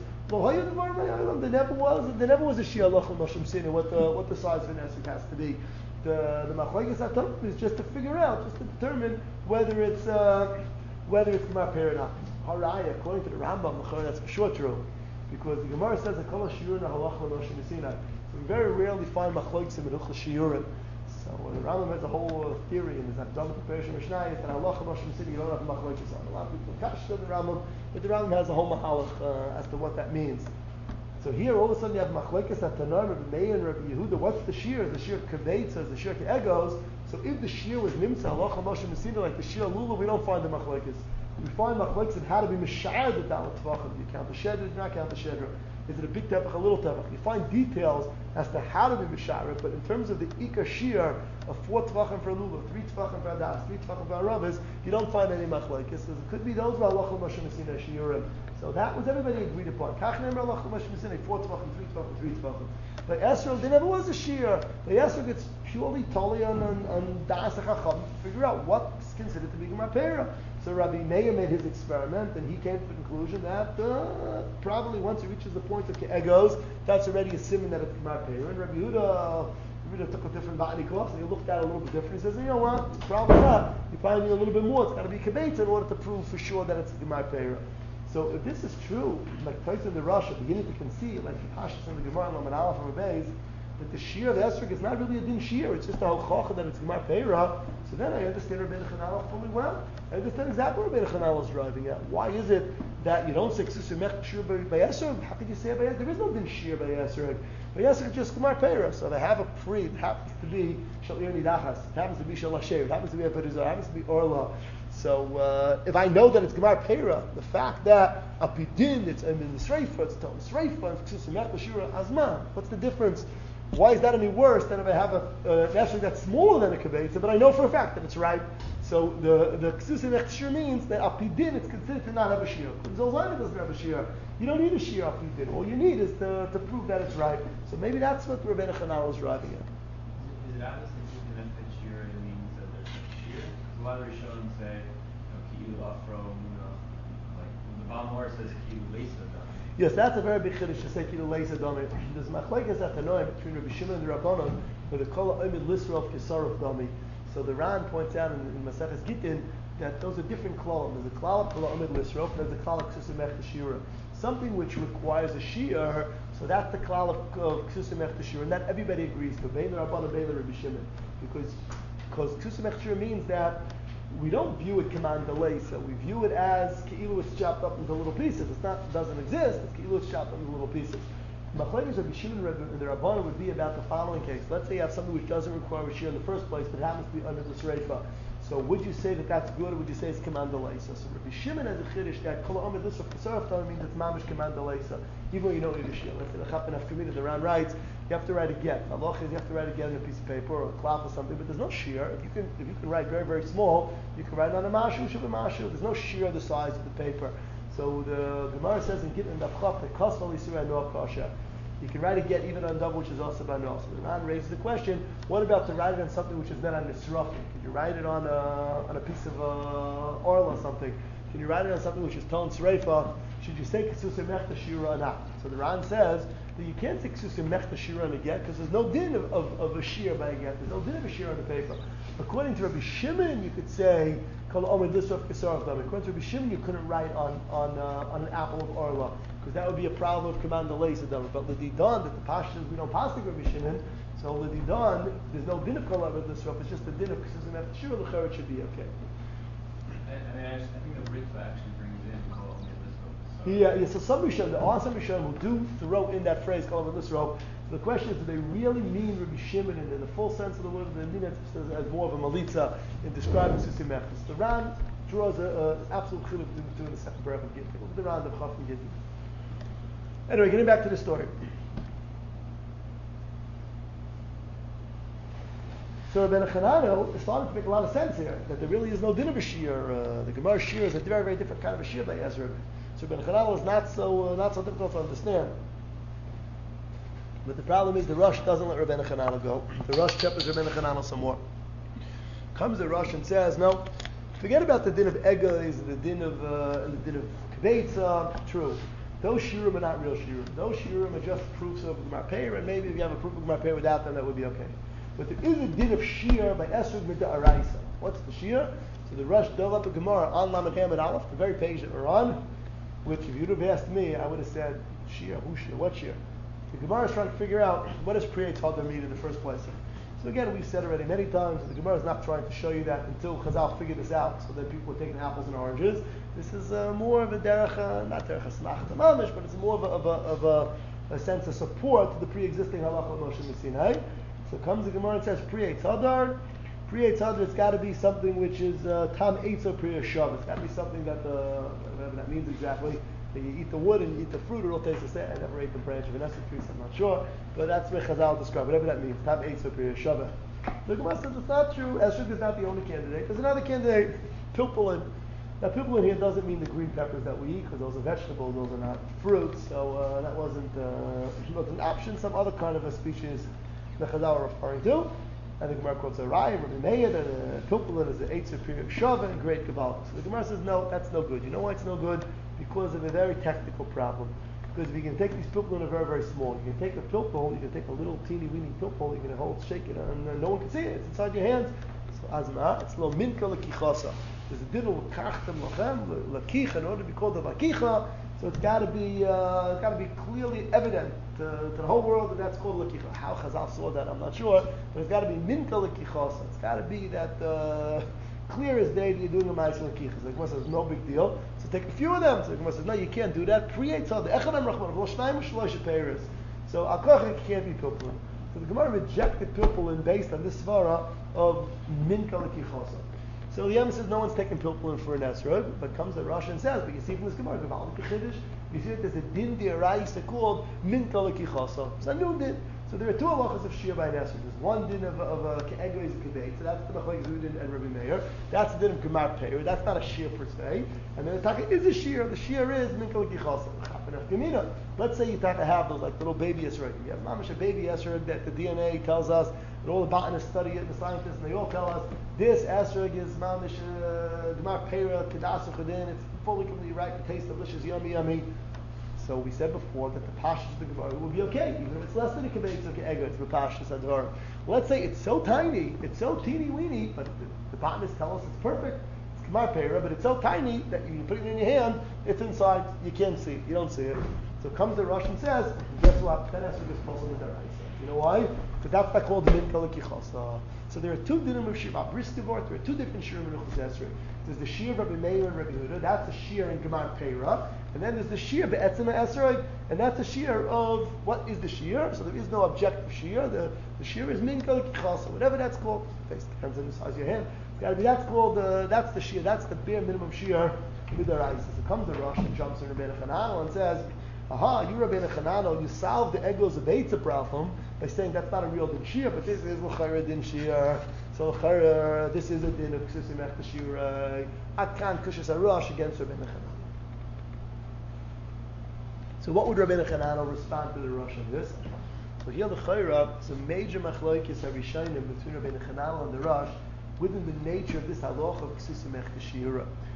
there never was there never was a shir lachol Moshe Messinai what the what the size of an esrog has to be. The the machlokes atom is just to figure out, just to determine whether it's uh, whether it's gemar pera or not. Haraya, according to the Rambam, that's for sure true, because the Gemara says that kol shiurin halacha Moshe Messinai. So we very rarely find machlokes in menucha shiurin. So uh, the Rambam has a whole uh, theory in his Akdamah to Perishim Mishnayos that halacha Moshe Messinai you don't have machlokes on. A lot of people kash to the Rambam, but the Rambam has a whole mahalach uh, as to what that means. So here, all of a sudden, you have machlokes at Tanoim, Rabbi Meir, and Rabbi Yehuda. What's the shir? The shir kavetza, the shir ke'egos. So if the shir was nimtza halacha Moshe Messinai, like the shir lulav, we don't find the machlokes. We find machlokes in how to be mishayar the dalat tvachim. You count the shedra, do not count the shedra. Is it a big tefach, a little tefach? You find details as to how to be mishayar, but in terms of the ikar shir of four tvachim for lulav, three tvachim for adas, three tvachim for aravas, you don't find any machlokes. So it could be those were halacha Moshe Messinai shiurim. So that was everybody agreed upon. Kachnem halacha Moshe Messinai, four tvachim, three tvachim, three tvachim. But esrog, there never was a shir. But esrog, it's purely totally on on, on das hachacham to figure out what's considered to be gemar pera. So Rabbi Meir made his experiment, and he came to the conclusion that uh, probably once it reaches the point of ke'egos, that's already a simon that it's gemar pera. And Rabbi Yehuda, Rabbi Yehuda took a different botany course, and he looked at it a little bit different. He says, you know what, it's probably not. You're finding a little bit more. It's got to be kibetz in order to prove for sure that it's gemar pera. So if this is true, like Tais in the Rosh are beginning to concede, like the Pashas in the Gemara and Laman Aleph and Rebbeis, that the shir of the esrog is not really a din shir, it's just a hochacha that it's gemar pera. So then I understand Rabbeinu Chananel fully well. I understand exactly what Rabbeinu Chananel is driving at. Why is it that you don't say ksusimech shir by esrog? How could you say by esrog? There is no din shir by esrog. By esrog is just gemar pera. So they have a pre. It happens to be shalir nidachas. It happens to be shalashev. It happens to be a perizah. It happens to be orla. So uh, if I know that it's gemar pera, the fact that apidin it's in the sreifa, it's telling sreifa, and ksusimech shira azman. What's the difference? Why is that any worse than if I have a, uh, an esrog that's smaller than a kibetza, but I know for a fact that it's right? So the the ksusim shir means that apidin it's considered to not have a shir. Zolzana doesn't have a shir. You don't need a shir apidin. All you need is to, to prove that it's right. So maybe that's what Rabbeinu Chananel is driving at. Is it obvious that connected shir means that there's a shir? Because a lot of Rishonim say, you know, ki'ilu afro, you know, like the Balmor says ki'ilu leisa. Yes, that's a very big chiddush to say ki'ilu leisa dami. There's machlekes at Tanoim between Rabbi Shimon and the Rabbanon, where the kol ha'omid lisrov kesarov dami. So the Ran points out in, in Maseches Gittin that those are different klalim. There's a klal of kol ha'omid lisrov, and there's a klal of ksusimech teshira. Something which requires a shiur, so that's the klal of, of ksusimech teshira, and that everybody agrees to. Bein the Rabbanon, bein the Rabbi Shimon, because because ksusimech teshira means that we don't view it command delay, so we view it as ki'ilu it's chopped up into little pieces. It's not, it doesn't exist, it's ki'ilu it's chopped up into little pieces. Machlekes of Yeshivah and the Rabbanan would be about the following case. Let's say you have something which doesn't require a shear in the first place, but happens to be under the sreifa. So would you say that that's good, or would you say it's command delay? So, so Rabbi Shimon has a chiddush that kol ha'omid lisrov kesarov dami means it's mamish command delay. Even though you don't need a shear. Let's say the chappen after me, the Ran writes, you have to write a get. Halach is you have to write a get on a piece of paper or a cloth or something, but there's no shear. If you can, if you can write very, very small, you can write it on a mashu, shuv mashu. There's no shear the size of the paper. So the Gemara says in Gittin Dafchaf that kasval yisur no kasha. You can write a get even on double, which is also by no. So the Ran raises the question: what about to write it on something which is not on nisrafim? Could you write it on a on a piece of uh, oil or something? can you write it on something which is Ton Sreifa? Should you say Ksusim Mechta Shira or not? So the Ran says that you can't say Ksusim Mechta Shira on a get because there's no din of, of, of a shear by a get. There's no din of a shear on the paper. According to Rabbi Shimon, you could say Kol Omid Lisraf Kesarach Dam. According to Rabbi Shimon, you couldn't write on on uh, on an apple of Orla because that would be a problem of command the lace Adam. But L'didan, that the Pashas we don't pass the Rabbi Shimon. So L'didan, there's no din of Kol Omid Lisraf. It's just the din of Ksusim Mechta Shira. L'chayr it should be okay. I, I mean, I, just, I think the Ritva actually brings in Kol Omid Lisraf. Yeah, yeah, so some Rishonim, there are some Rishonim who do throw in that phrase, Kol Omid Lisraf. The question is, do they really mean Rabbi Shimon in the full sense of the word, or do they mean it as more of a malitza in describing Susim Mechtas? The Ran draws an absolute chiluk between the second bracha of Gittin. Look at the Ran, the Chaf and Gittin. Anyway, getting back to the story. So Rabbeinu Chananel is starting to make a lot of sense here, that there really is no din of a shear. Uh, the Gemara shear is a very, very different kind of a shear by Ezra. So Rabbeinu Chananel is not so, uh, not so difficult to understand. But the problem is the Rosh doesn't let Rabbeinu Chananel go. The Rosh cheppers Rabbeinu Chananel some more. Comes the Rosh and says, no, forget about the din of Egos, the din of uh, the din of Kvetza. True, those shiurim are not real shiurim. Those shiurim are just proofs of Gemara Peir, and maybe if you have a proof of Gemara Peir without them, that would be okay. But there is a din of shir by Esrog Mid'araisa. What's the shir? So the Rosh dug up a Gemara on Lamed Hamid Aleph, the very page that we're on, which if you'd have asked me, I would have said shir, who shir, what shir? The Gemara is trying to figure out what does Priyat Hadar mean in the first place. So again, we've said already many times, the Gemara is not trying to show you that until Chazal figure this out, so that people are taking apples and oranges. This is uh, more of a derech, uh, not derech smachta mamish, but it's more of a, of, a, of a, a sense of support to the pre-existing halacha of Moshe Sinai. So comes the Gemara and says Priyat Hadar. Priyat Hadar, it's got to be something which is uh, tam eitza Priyat Shav. It's got to be something that uh, whatever that means exactly. That you eat the wood and you eat the fruit, it'll taste the same. I never ate the branch of an essence tree, so I'm not sure. But that's what Chazal describe, whatever that means. Tam eitza Priyat Shav. The Gemara says it's not true. Esrog is not the only candidate. There's another candidate, pilpulin. Now, pilpulin here doesn't mean the green peppers that we eat, because those are vegetables, those are not fruits. So uh, that wasn't uh, was an option. Some other kind of a species the Chazal are referring to. And the Gemara quotes a Raya, Rabbi Meir, that uh, pilpulin is the eitz of Priyat Shav and great Kabbalah. So the Gemara says no, that's no good. You know why it's no good? Because of a very technical problem. Because if you can take these pilpul and are very, very small, you can take a pilpul, you can take a little teeny weeny pilpul, you can hold, shake it, and uh, no one can see it. It's inside your hands. So azma, it's lo minka lekichasa. There's a din of lakachtem lachem, lakich, in order to be called a lakicha. So it's got to be, uh, it's got to be clearly evident to, to the whole world that that's called lakicha. How Chazal saw that, I'm not sure, but it's got to be minka lekichasa. It's got to be that. Uh, clear as day that you're doing a ma'aseh lakicha. So the Gemara says no big deal. So take a few of them. So the Gemara says no, you can't do that. Priyat Hadar echadam rachman v'lo shnayim v'shlosh peiros. So al kochik can't be pilpulin. So the Gemara rejected pilpulin based on this svara of minka lakicha. So the Yom says no one's taking pilpulin for an esrog, but comes the Rosh and says, but you see from this Gemara, you see that there's a din d'oraisa called minka lakicha. It's a new din. So there are two halachas of shir by an esrog. There's one din of of a ke'egos and kebeit. So that's the machlokes Rudin and Rabbi Meir. That's the din of gemar peir. That's not a shir per se. And then the taka is a shir. The shir is minka lakicha. Let's say you taka have those like little baby esrog. You have mamash a baby esrog that the D N A tells us, and all the botanists study it, and the scientists, and they all tell us this esrog is mamash gemar peir kedas uchadin. It's fully completely ripe. It tastes delicious, yummy, yummy. So we said before that the pashas of the Gemara will be okay, even if it's less than a kibetz, it's okay, it's the pashas advar. Let's say it's so tiny, it's so teeny weeny, but the, the botanists tell us it's perfect. It's kamar pera, but it's so tiny that you put it in your hand, it's inside, you can't see it, you don't see it. So comes the Rosh and says, guess what? That has to be possible in the right. You know why? Because that's not called minka lakichasa. So there are two dinim of shir. Briskevort, there are two different shir in Menuchas Esrog. There's the shir of Rabbi Meir and Rabbi Huda. That's a shir in Gemar Peira. And then there's the shir be'etzem Esrog, and that's a shir of what is the shir. So there is no objective shir. The, the shir is minka lakichasa, whatever that's called. It depends on the size of your hand. It's got to be that's called. Uh, that's the shir. That's the bare minimum shir midaraisa. So comes the Rosh and jumps in Rabbeinu Chananel and says, aha, you Rabbeinu Chananel, you solve the egos of Eitzah problem by saying that's not a real din shir, but this is l'chayra din shir. So l'chayra, this is a din of ksusim echta shir. Atkan kushas harosh against Rabbeinu Chananel. So what would Rabbeinu Chananel respond to the Rosh of this? So here the chayra is a major machlokes harishonim between Rabbeinu Chananel and the Rosh within the nature of this halacha of ksusim echta shir.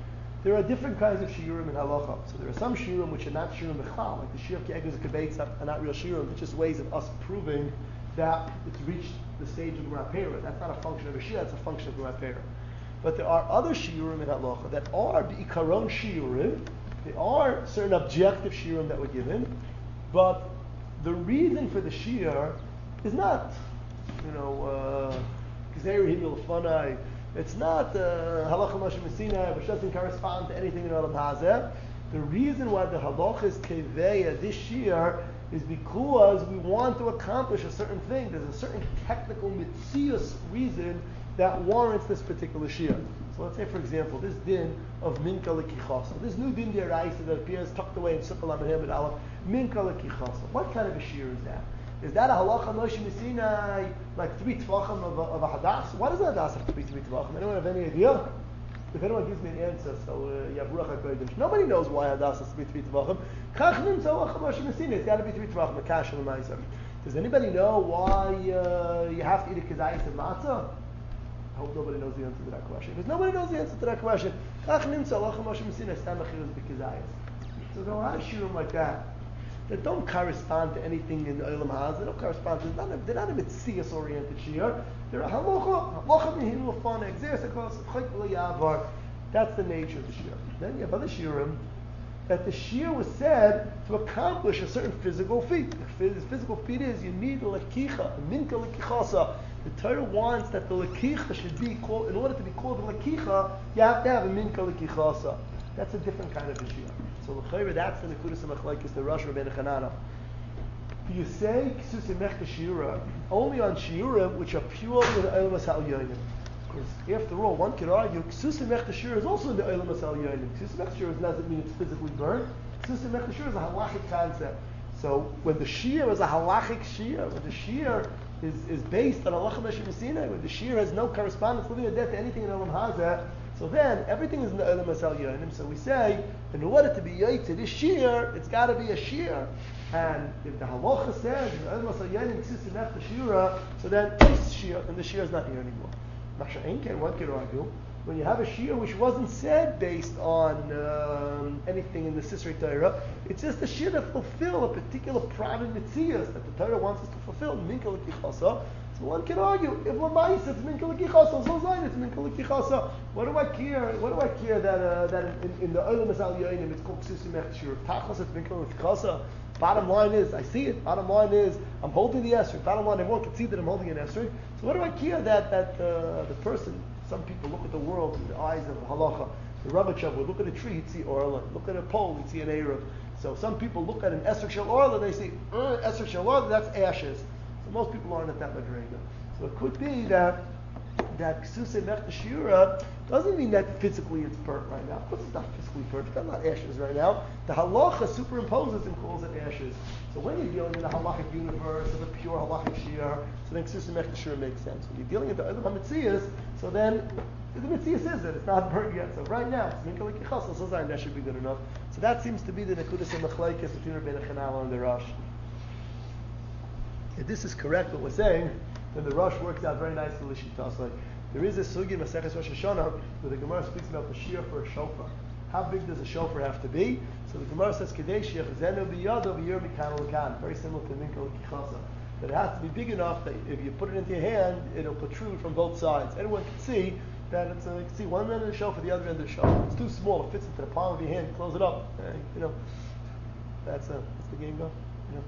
there are different kinds of shiurim in halacha. So there are some shiurim which are not shiurim bechal, like the shiur of ke'eguz and kebeitz are not real shiurim. It's just ways of us proving that it's reached the stage of Gemara Pera. That's not a function of a shiur, it's a function of Gemara Pera. But there are other shiurim in halacha that are bi'ikaron shiurim. They are certain objective shiurim that were given, but the reason for the shiur is not, you know, gzeir himil fanai. It's not halacha Moshe Messina, which doesn't correspond to anything in Olam Hazeh. The reason why the halacha is keveya this shiur is because we want to accomplish a certain thing. There's a certain technical mitzius reason that warrants this particular shiur. So let's say, for example, this din of minka lekichasa. This new din deraisa that appears tucked away in Sukkah Lamed Hamid Aleph, minka lekichasa. What kind of a shiur is that? Is that a halacha Moshe Messina, like three tvachim of a, of a hadas? Why does a hadas have to be three tvachim? Anyone have any idea? If anyone gives me an answer, so Yavruach HaKodesh. Nobody knows why hadas has to be three tvachim. Chachnim tzavach Moshe Messina. It's got to be three tvachim. Makash and Ma'aser. Does anybody know why uh, you have to eat a kazayis and matzah? I hope nobody knows the answer to that question. Because nobody knows the answer to that question. Chachnim tzavach Moshe Messina. Stam achilus b'kazayis. So there are a lot of shiurim like that that don't correspond to anything in Olam Hazeh. They don't correspond to, they're not a, they're not a mitzias oriented shiur. They're a halacha, halacha mihin l'fana, exeris chayk l'yavar. That's the nature of the shiur. Then you have other shiurim that the shiur was said to accomplish a certain physical feat. The physical feat is you need a lekicha, a minka lekichasa. The Torah wants that the lekicha should be called, in order to be called a lekicha, you have to have a minka lekichasa. That's a different kind of a shiur. So l'chayra, that's the nekudas hamachlekes, the Rosh Rabbeinu Chanana. You say ksus yemech shiura only on shiurim which are pure in the Olam Hasal Yonim. Because after all, one could argue ksus yemech shiura is also in the Olam Hasal Yonim. Ksus yemech shiura doesn't mean it's physically burnt. Ksus yemech shiura is a halachic concept. So when the shiur is a halachic shiur, when the shiur is, is based on halacha Moshe Messina, when the shiur has no correspondence, living or death to anything in Olam Hazeh, so then everything is in the Olam Hasal Yonim. So we say, in order to be yoy to this shiur, it's got to be a shiur. And if the halacha says in the Olam Hasal Yonim ksus yemech shiura, so then this shiur, and the shiur is not here anymore. Masha Enken, one could argue, when you have a shiur which wasn't said based on um, anything in the Sisrei Torah, it's just a shiur to fulfill a particular private mitzias that the Torah wants us to fulfill. Minka lekichasa. So one can argue, if Lamais it's minka lekichasa, so Zayin it's minka lekichasa. What do I care? What do I care that uh, that in, in the Olam Hasal Yonim it's called ksus yemech shiur? Tachos it's minka lekichasa. Bottom line is, I see it. Bottom line is, I'm holding the esrog. Bottom line, everyone can see that I'm holding an esrog. So what do I care that that uh, the person? Some people look at the world through the eyes of halacha. The Rebbe would look at a tree, he'd see orla. Look at a pole, he'd see an eruv. So some people look at an esrog shel orla, they see uh, esrog shel orla, that's ashes. So most people aren't at that madrega. So it could be that that ksus yemech shiura doesn't mean that physically it's burnt right now. Of course it's not physically burnt, it's not ashes right now. The halacha superimposes and calls it ashes. So when you're dealing in the halachic universe of a pure halachic shiur, so then ksus yemech shiura makes sense. When you're dealing in the Olam HaMetzias, so then the Metzias is it, it's not burnt yet. So right now, it's minka lekichasa, so that should be good enough. So that seems to be the nekudas hamachlekes between Rabbeinu Chanana and the Rosh. If this is correct, what we're saying, then the Rosh works out very nicely. Like, there is a sugi in Maseches Rosh Hashanah where the Gemara speaks about the shiur for a shofar. How big does a shofar have to be? So the Gemara says, Kedei sheyachzenu biyado v'yir mikan l'kan. Very similar to minka lekichasa. That it has to be big enough that if you put it into your hand, it'll protrude from both sides. Anyone can see that it's a, you can see one end of the shofar, the other end of the shofar. It's too small. It fits into the palm of your hand. Close it up. Uh, you know, that's, uh, that's the game go. You know.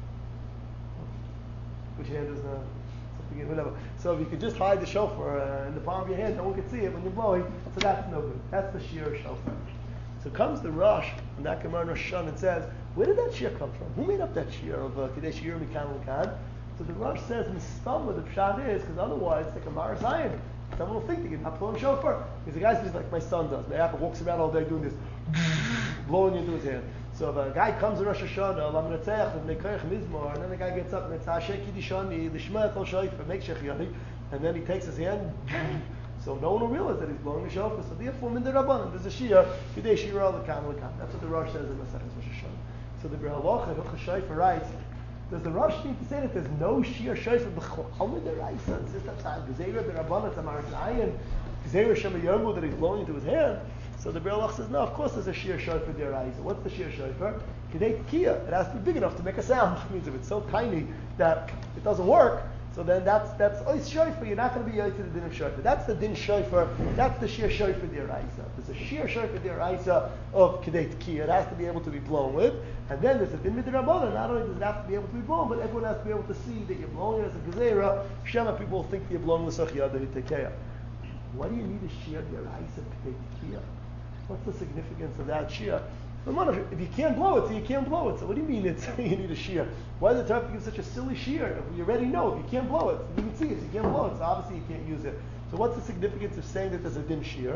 Which hand is uh, something, whatever. So if you could just hide the shofar uh, in the palm of your hand, no one can see it when you're blowing. So that's no good. That's the shiur shofar. So comes the Rosh and that Gemara in Rosh Hashanah and says, where did that shiur come from? Who made up that shiur of Kedei shiur mikan l'kan? So the Rosh says, Mistam, what the pshat is, because otherwise it's like a Mar Zion. Someone will think they can not blow a shofar. Because the guy says like my son does. My apple walks around all day doing this, blowing into his hand. So if a guy comes to Rosh Hashanah, Lam Netzach, and Nekoich Mizmor, and then the guy gets up and it's Hashek Yiddishani, the Shema Kol Shofar, make Shechiani, and then he takes his hand, so no one will realize that he's blowing the shofar. So therefore, in the Rabbanan, there's a shiur, Kedei shiur l'kan l'kan. That's what the Rosh says in Maseches Rosh Hashanah. So the Halacha, Hilchos Shofar writes, does the Rosh need to say that there's no shiur shofar b'chol with the Raisa? It's just that Gezeira the Rabbanan, it's a Mar Zion, Gezeira Shema Yomu that he's blowing into his hand. So the Biur Halacha says, no, of course there's a shear shofar deraisa. What's the shear shofar? Kedei tekiya. It has to be big enough to make a sound. It means if it's so tiny that it doesn't work, so then that's that's ois shofar. You're not going to be yoy to the din of shofar. That's the din shofar. That's the shear shofar deraisa. There's a shear shofar deraisa of kedei tekiya. It has to be able to be blown with, and then there's a din midrabanan. Not only does it have to be able to be blown, but everyone has to be able to see that you're blowing it as a gezerah. Shema people think you're blowing the sachiyada tekeya. Why do you need a shear deraisa kedei tekiya? What's the significance of that shear? If you can't blow it, so you can't blow it. So what do you mean it's you need a shear? Why does the Torah give such a silly shear? If you already know, if you can't blow it, you can see it, so you can't blow it, so obviously you can't use it. So what's the significance of saying that there's a din shear?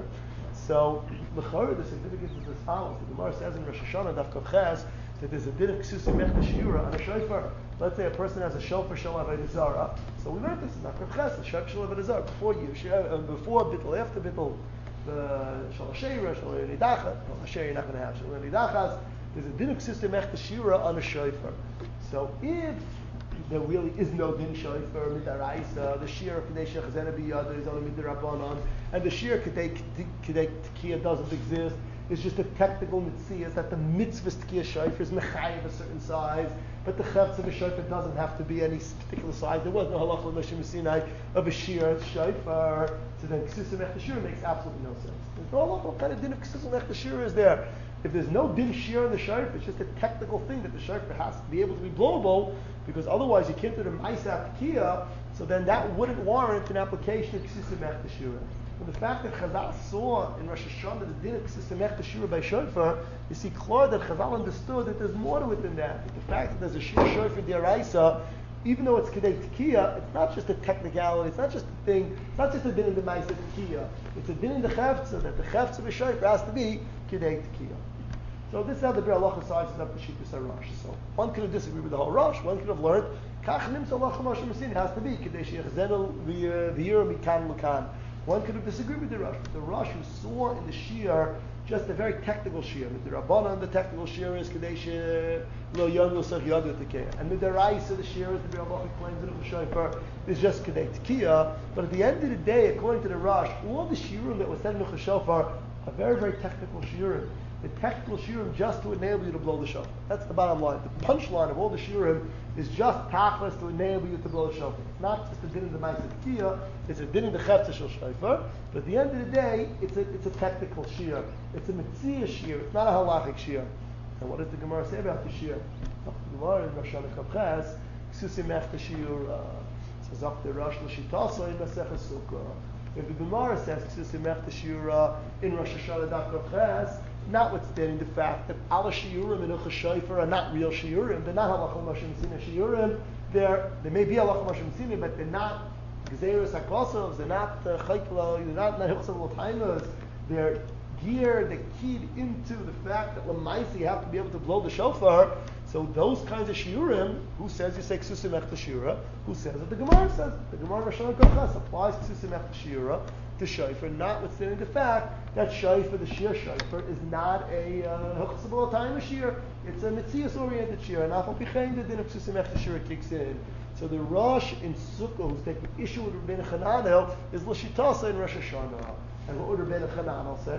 So l'chorah, the significance is as follows. The Gemara says in Rosh Hashanah, Daf Kaf Ches, that there's a din of ksusim mechta shiura on a shofar. Let's say a person has a shofar shel avodah zarah. So we learned this in Daf Kaf Ches, the shofar shel avodah zarah before you, uh, before bittul, after bittul. The shalashayra, shalayidachas, shalashayra you're not going to have shalayidachas. There's a din of ksusim mechta shiura on a shofar. So if there really is no din shofar midaraisa, the shir kadei shechazena biyada is only midarabanan, and the shir kadei kadei tekiya doesn't exist. It's just a technical mitzvah that the mitzvah tekiya shofar is mechayiv of a certain size, but the chetz of a shofar doesn't have to be any particular size. There was no halacha l'Moshe Sinai of a shir shofar. So then ksusim mechta shir makes absolutely no sense. There's no halacha. What kind of din of ksusim mechta shir is there? If there's no din shir in the shofar, it's just a technical thing that the shofar has to be able to be blowable, because otherwise you can't do the ma'isa tekiya. So then that wouldn't warrant an application of ksusim mechta shir. And the fact that Chazal saw in Rosh Hashanah the din of ksusim mechta shir by shofar, you see clear that Chazal understood that there's more to it than that. That the fact that there's a shir shofar deraisa, even though it's kedei tekiya, it's not just a technicality, it's not just a thing, it's not just a din in the ma'isa tekiya. It's a din in the chefza, that the chefza of a shofar has to be kedei tekiya. So this is how the Biur Halacha sizes up the Shittus HaRosh. So one could have disagreed with the whole Rosh. One could have learned Kach Nimsa Halacha Moshe Messina has to be Kedei Sheyachzenu V'yir Mikan L'kan. One could have disagreed with the Rosh. But the Rosh who saw in the Shir just a very technical Shir. With the Rabbanan, the technical Shir is Kedei Shelo Yon Yosach Yadu Tekeya. And with the Raisa, the Shir, as the Biur Halacha claims in the Shofar, is just Kedei Tekiya. But at the end of the day, according to the Rosh, all the Shirim that was said in the Shofar are very, very technical Shirim. The technical shiurim just to enable you to blow the shofar. That's the bottom line. The punchline of all the shiurim is just tachlis to enable you to blow the shofar. It's not just a din in the ma'aseh tekiya, it's a din in the chetza shel shofar. But at the end of the day, it's a it's a technical shiur. It's a mitzvah shiur. It's not a halachic shiur. And what does the Gemara say about the shiur? The Gemara in Rosh Hashanah Kavches, ksusim mechta shiur, says up the Rosh L'shitasa in Masechah Sukkah. If the Gemara says ksusim mechta shiur in Rosh Hashanah Kavches, notwithstanding the fact that all shiurim in Ucha Shofar are not real shiurim, they're not halacha Moshe Messina shiurim. They're they may be halacha Moshe Messina, but they're not gezeres hakosovs. They're not chaykla. They're not nehuchsav l'taimas. They're geared, they're keyed into the fact that lemaisi you have to be able to blow the shofar. So those kinds of shiurim, who says you say ksusim echta shiura? Who says it? The Gemara says the Gemara Rosh Hashanah Kavches applies ksusim echta shiura to shofar, notwithstanding the fact that shofar, the shir shofar, is not a huchsabal time shir. It's a mitzias oriented shir, and afal pichein the din of ksusim echta shiura kicks in. So the Rosh in Sukkah who's taking issue with Rabbeinu Chananel is l'shitasa in Rosh Hashanah. And what would Rabbeinu Chananel say?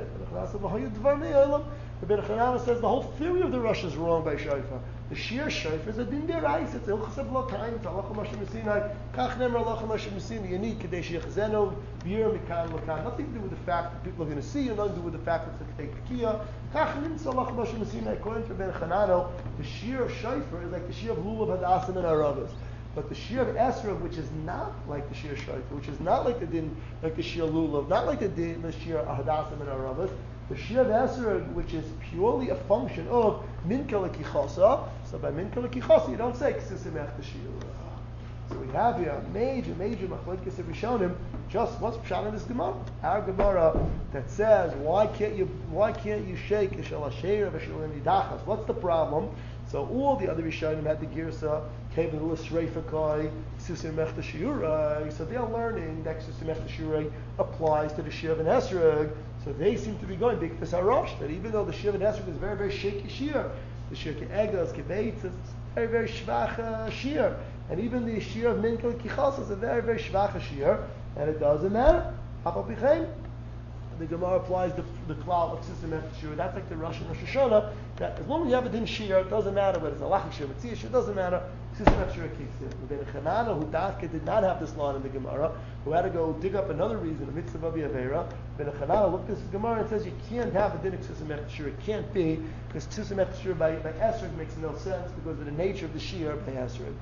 Rabbeinu Chananel says the whole theory of the Rosh is wrong by shofar. The shir shofar is a din derais. It's a hilchas lo time. It's halacha Moshe Messina. Kach nemer halacha Moshe Messina. You need kedei sheyachzenu v'yir mikan l'kan. Nothing to do with the fact that people are going to see you. Nothing to do with the fact that it's a kedei tekiya. Kach nimsa halacha Moshe Messina. According to Rabbeinu Chananel, the shir shofar is like the shir of lulav hadasim and aravas. But the shir of esrog, which is not like the shir shofar, which is not like the din, like the shir lulav, not like the din, the shir hadasim and aravas. The shir of esrog, which is purely a function of minka l'kichasa. So by minka l'kichasa, you don't say ksusim echta shiur. So we have here a major, major machlokes of Rishonim. Just what's pshat in this Gemara? Our Gemara that says, why can't you, why can't you shake the shalashayra v'shalim nidachas? What's the problem? So all the other Rishonim had the girsa kevin l'sreifakoi ksusim echta shiur. So they're learning that ksusim echta shiur applies to the shir of an esrog. So they seem to be going big for Sarosh, that even though the shir of an esrog is very, very shaky shir, the shir ke'egas, ke'beitz, is very, very shvach uh, shir. And even the shir of minkel kichas is a very, very shvach shir, and it doesn't matter. Hafal pichein. the Gemara applies the, the klal of Ksusim Echad Shira. That's like the Rosh and Rosh Hashanah, that as long as you have a din shir, it doesn't matter whether it's a lachik shir, mitzvah shir, it doesn't matter. Ksusim Echad Shira kicks in. Rabbeinu Chananah, who Dafka did not have this line in the Gemara, who had to go dig up another reason, a mitzvah of Avera, Rabbeinu Chananah looked at this Gemara and says you can't have a din of Ksusim Echad Shira. It can't be, because Ksusim Echad Shira by, by Esrog makes no sense because of the nature of the shir by Esrog.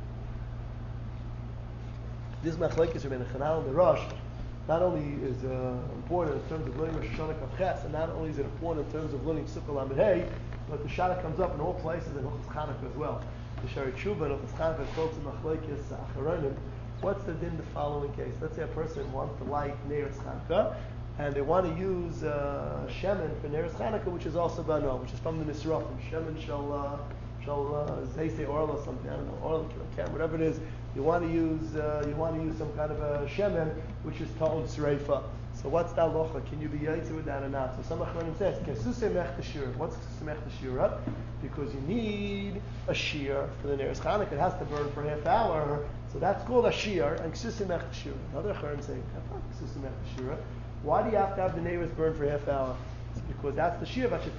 This machlekes Rabbeinu Chananah and the Rosh not only is uh, important in terms of learning Rosh Hashanah Kavches, and not only is it important in terms of learning Sukkah Lamed Hey, but the Shana comes up in all places in Hilchos Chanukah as well. The Shari Tshuva and Hilchos Chanukah quotes in machlekes Acharonim. What's the din the following case? Let's say a person wants to light Neiros Chanukah, and they want to use uh, Shemen for Neiros Chanukah, which is also Bano, which is from the Nisrafim. Shemen shall, uh, shall uh, they say oil or something, I don't know, oil, can, whatever it is. You want to use uh, you want to use some kind of a shemen, which is ta'on sreifa. So what's the halacha? Can you be yaitzer with that or not? So some achronim says, "Kesusei mech tashira." What's kesusei mech tashira? Because you need a shear for the nearest Chanukah. It has to burn for a half hour, so that's called a shear. And kesusei mech tashira. Another achronim say, "Kesusei mech tashira." Why do you have to have the neighbors burn for a half hour? It's because that's the shear. That's the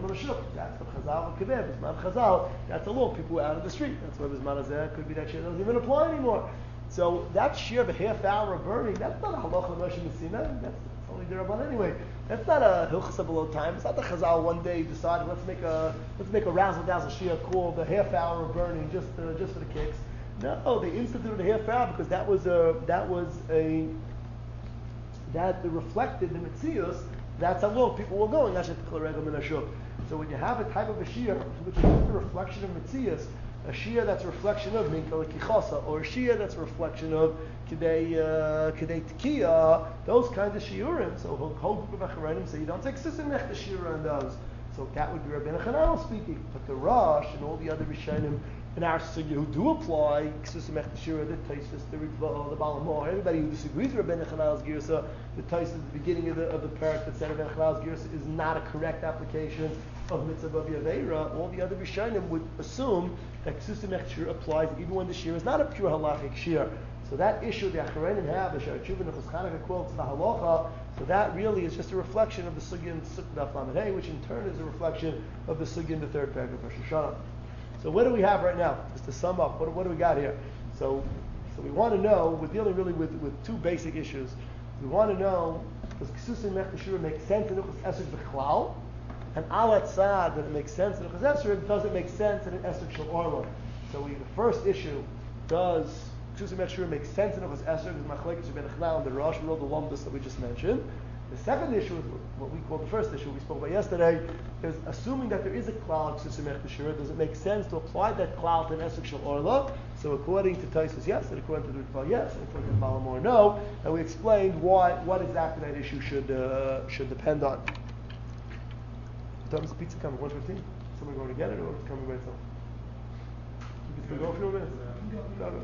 Chazal Keveh. Bisman Chazal. That's a law. People were out of the street. That's why Bisman Hazeh could be that shear doesn't even apply anymore. So that shear of a half hour of burning, that's not a halacha Moshe Messina. That's, that's only Diraban anyway. That's not a hilchasa below time. It's not the Chazal one day decided let's make a let's make a razzle dazzle shear called the half hour of burning just uh, just for the kicks. No, they instituted a half hour because that was a that was a that reflected the mitzius. That's how long people were going. So when you have a type of a shir, which is just a reflection of Metzias, a shir that's a reflection of Minka Kichasa, or a shir that's a reflection of Kidei uh, Kidei Tekiya, those kinds of shiurim. So a whole group of Acharonim say you don't take Sisimech the shir on those. So that would be Rabbeinu Chananah speaking. But the Rosh and all the other Rishonim in our sugya who do apply Ksusimech Teshira, the Taisus, the Ritva, the Balamor, everybody who disagrees with Rabbeinu Chananah's Girsa, the Taisus at the beginning of the of the parak that said Rabbeinu Chananah's Girsa is not a correct application of Mitzvah Yaveira. All the other Rishonim would assume that Ksusimech Teshira applies even when the shir is not a pure halachic shir. So that issue the Acharonim have, the Shari Tshuva and the Hilchos Chanukah quotes the halacha. So that really is just a reflection of the sugya in Sukkah Lamed Hey, which in turn is a reflection of the sugya in the third paragraph of Rosh Hashanah. So what do we have right now? Just to sum up, what, what do we got here? So, so we want to know. We're dealing really with, with two basic issues. We want to know does Ksusim Mech Teshura make sense in Uches Esrog B'Chlal, and Alat Saad that it makes sense in Uches Esrog. Does it make sense in an Esrog Shel Orla? So we, the first issue, does Ksusim Mech Teshura make sense in Uches Esrog? Is Machlekes Rabbeinu Chananah and the Rosh with all the lumdus that we just mentioned. The second issue is what we call the first issue we spoke about yesterday, is assuming that there is a klal of Ksusim Mech Teshura, does it make sense to apply that klal to an Esrog Shel Orla? So according to Taisus, yes, and according to the Ritva, yes, and according to Malamor, no. And we explained why, what exactly that issue should uh, should depend on. What time is the pizza coming? one fifteen? Someone going to get it, or it's coming by itself? You can go for a few minutes? Go, go.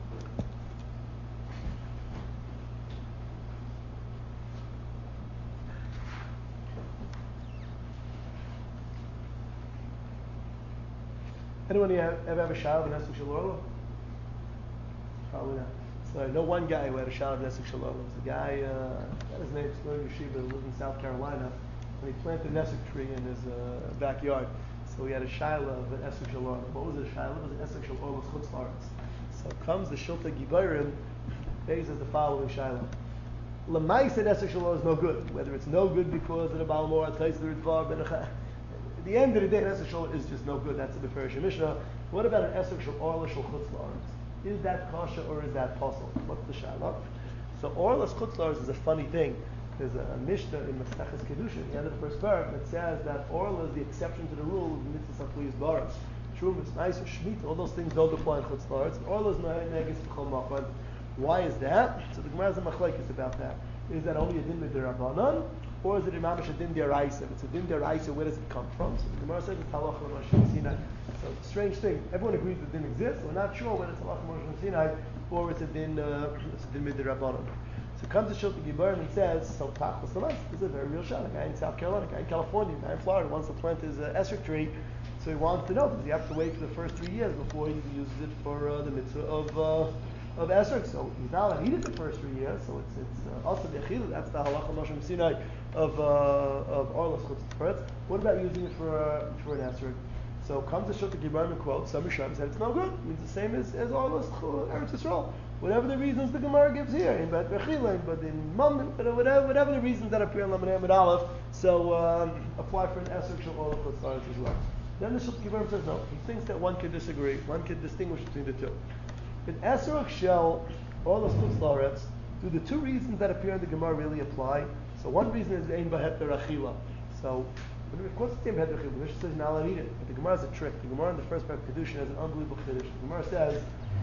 Anyone here ever have a child in Esrog Shel Orla? Probably not. So I know one guy who had a child in Esrog Shel Orla. It was a guy, uh, got his name, Shlomo Yeshiva, who lived in South Carolina, and he planted an Esrog tree in his uh, backyard. So he had a shiloh of an Esrog Shel Orla. What was it, a shiloh? It was an Esrog Shel Orla Chutz La'aretz. So comes the Shilta Gibayrim, he says the following shiloh. L'maisa Esrog Shel Orla is no good. Whether it's no good because of the Balmor, Tais, the Ritva, Ben Echad. At the end of the day, an Esrog Shel is just no good. That's the Beferish Mishnah. What about an Esrog Shel Orla Shel Chutz La'aretz? Is that kasha or is that possible? What's the shaila? So Orla's Chutz La'aretz is a funny thing. There's a Mishnah in Maseches Kedushin, the end of the first parak, that says that Orla is the exception to the rule of Mitzvah Sakliyas Baras. Trumas, Ma'aser, Shemitah, all those things don't apply in Chutz La'aretz. Orla is Neges B'chol Machad. Why is that? So the Gemara has a machlekes about that. Is that only a din mid'Rabbanan, or is it imamish a din d'oraisa? If it's a din d'oraisa, where does it come from? So the Gemara says it's halacha l'Moshe Sinai. So it's a strange thing. Everyone agrees the din exists. We're not sure whether it's halacha l'Moshe Sinai or it's a din uh, it's a din mid'Rabbanan. So comes the Shilta Gibayrim and says, so Tachlis Lamas, this is a very real shot. A guy in South Carolina, a guy in California, a guy in Florida wants to plant his uh, Esrog tree. So he wants to know, does he have to wait for the first three years before he uses it for uh, the mitzvah of uh, of Esrog, so he's not allowed to eat it the first three years, so it's it's uh, also the Achilah, that's the halacha Moshe Sinai of uh, of Orlas Chutz La'aretz. What about using it for uh, for an Esrog? So comes the Shulchan Gemara and quote, some Rishonim said it's no good. It means the same as as Orlas Eretz Yisrael. Whatever the reasons the Gemara gives here, in Bet Bechila, but in Mum, whatever whatever the reasons that appear in Lamed Amid Aleph, so um, apply for an Esrog Shel Orlas Chutz La'aretz as well. Then the Shulchan Gemara says no. He thinks that one could disagree. One could distinguish between the two. In Esrog Shel Orlas Chutz La'aretz, do the two reasons that appear in the Gemara really apply? So one reason is Ein Bahet Achila. So when it quotes the Ein Bahet Achila, the Mishnah says now I'll eat it. But the Gemara is a trick. The Gemara in the first part of Kedushin has an unbelievable Kiddush. The Gemara says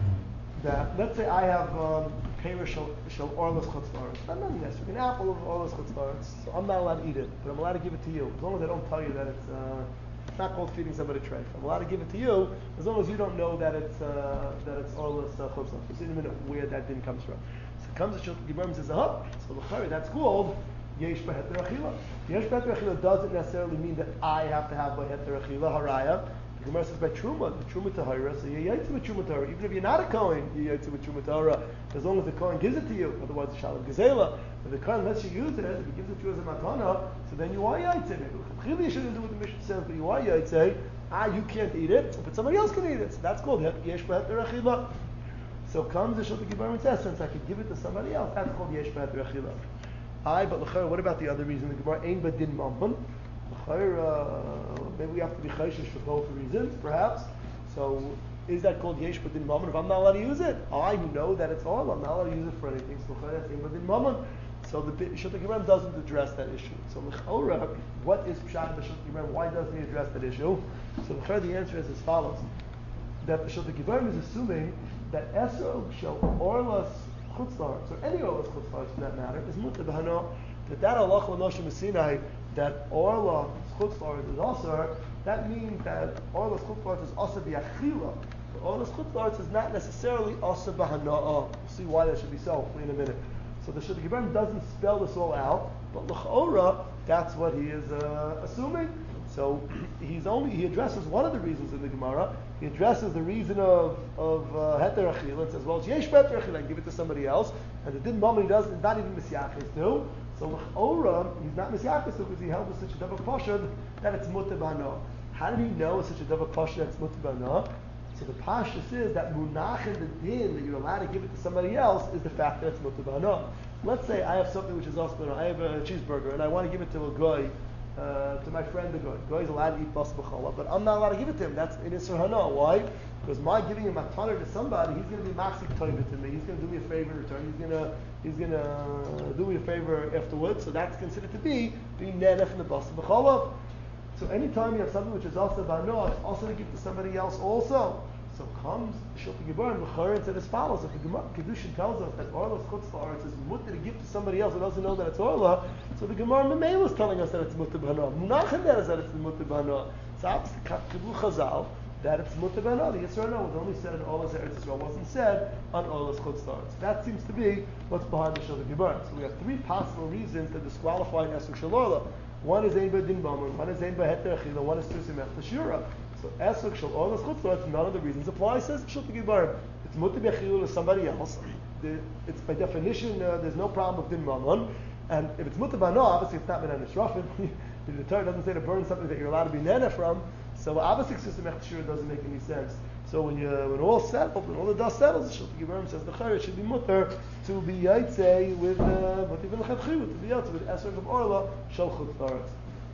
that let's say I have um, Peirish Shel Orlas Chutz La'aretz. Not nothing necessary. An apple of Orlas Chutz La'aretz. So I'm not allowed to eat it, but I'm allowed to give it to you as long as I don't tell you that it's. Uh, It's not called feeding somebody treif. I'm allowed to give it to you as long as you don't know that it's uh, that it's orlas uh, chutz la'aretz. We'll see in a minute where that din comes from. So it comes to Shulchan Gemara and says, "Aha." So l'chari, that's called yesh b'heter achila. Yesh b'heter achila doesn't necessarily mean that I have to have b'heter achila haraya. The Gemara says by truma, the truma tahara. So you yaitz with truma tahara. Even if you're not a kohen, you yaitz with truma tahara. As long as the kohen gives it to you. Otherwise, it's shalom gezela. If the kohen lets you use it, if he gives it to you as a matana, so then you are yaitz. Really, you shouldn't do what the Mishnah says, but you are yaitz. Ah, you can't eat it, but somebody else can eat it. So that's called yesh b'heter achila. So comes the Shulchan Gemara and says, since I could give it to somebody else, that's called yesh b'heter achila. Aye, but l'chayr, what about the other reason? The Gemara ain't but din mamon. L'chayr, uh, maybe we have to be chayshish for both reasons, perhaps. So is that called yesh but din mamon? If I'm not allowed to use it, I know that it's all. I'm not allowed to use it for anything. So l'chayr, that's ain't but din mamon. So the Shulchan Gemara doesn't address that issue. So l'chayr, what is pshat in the Shulchan Gemara? Why doesn't he address that issue? So l'chayr, the answer is as follows: that the Shulchan Gemara is assuming that Esrog Shel Orlas Chutz La'aretz, or any Orlas Chutz La'aretz for that matter, is mutar b'hana. That that halacha l'noshim Sinai, that Orlas Chutz La'aretz is also, that means that Orlas Chutz La'aretz is also b'achila. Orlas Chutz La'aretz is not necessarily also b'hana. We'll see why that should be so in a minute. So the Shulchan Gemara doesn't spell this all out, but l'chaora, that's what he is uh, assuming. So he's only he addresses one of the reasons in the Gemara. He addresses the reason of of heter achila and says, well, it's yesh b'heter achila, and give it to somebody else. And the din mom he does is not even misyachis too. So l'chaora, he's not misyachis because he held with such a davar pashad that it's mutar b'hana. How did he know it's such a davar pashad that it's mutar b'hana? So the pashtus is that munach in the din that you're allowed to give it to somebody else is the fact that it's mutar b'hana. Let's say I have something which is also, I have a cheeseburger and I want to give it to a guy, uh, to my friend the guy. The guy is allowed to eat bas b'chala, but I'm not allowed to give it to him. That's in Isser Hana. Why? Because my giving him a taner to somebody, he's going to be maxik toivet to me. He's going to do me a favor in return. He's going to he's going to do me a favor afterwards. So that's considered to be being nenef in the bas b'chala. So anytime you have something which is also b'hana, it's also to give to somebody else also. So comes Shulchan Gemara and L'chayr and said as follows: if the Gemara Kedushin tells us that Orlas Chutz La'aretz is mutter to give to somebody else who doesn't know that it's Orla, so the Gemara Memela is telling us that it's mutter b'hana. Munachin there is that it's mutter b'hana. So obviously Kibul Chazal that it's mutter b'hana. The Yisrael no was only said in Orlas Eretz Yisrael, wasn't said on Orlas Chutz La'aretz. That seems to be what's behind the Shulchan Gemara. So we have three possible reasons to disqualify an Esrog Shel Orla. One is Ein B'din B'amon, one is Ein B'heter Achila, one is Tusimech Tashura. So Esrog Shel Orlas Chutz La'aretz, none of the reasons apply. Says Shulchan Gemara, it's mutar b'achila to somebody else. The, it's by definition uh, there's no problem with din mamon, and if it's mutar b'hana, obviously it's not b'nana shrafim. The Torah doesn't say to burn something that you're allowed to be nana from. So obviously system echshur doesn't make any sense. So when you when all settled, when all the dust settles, Shulchan Gemara says the chayr should be mutar to be yaitze with but even lechatchilu to be yaitze with Esrog of Orla Shel Chutz La'aretz.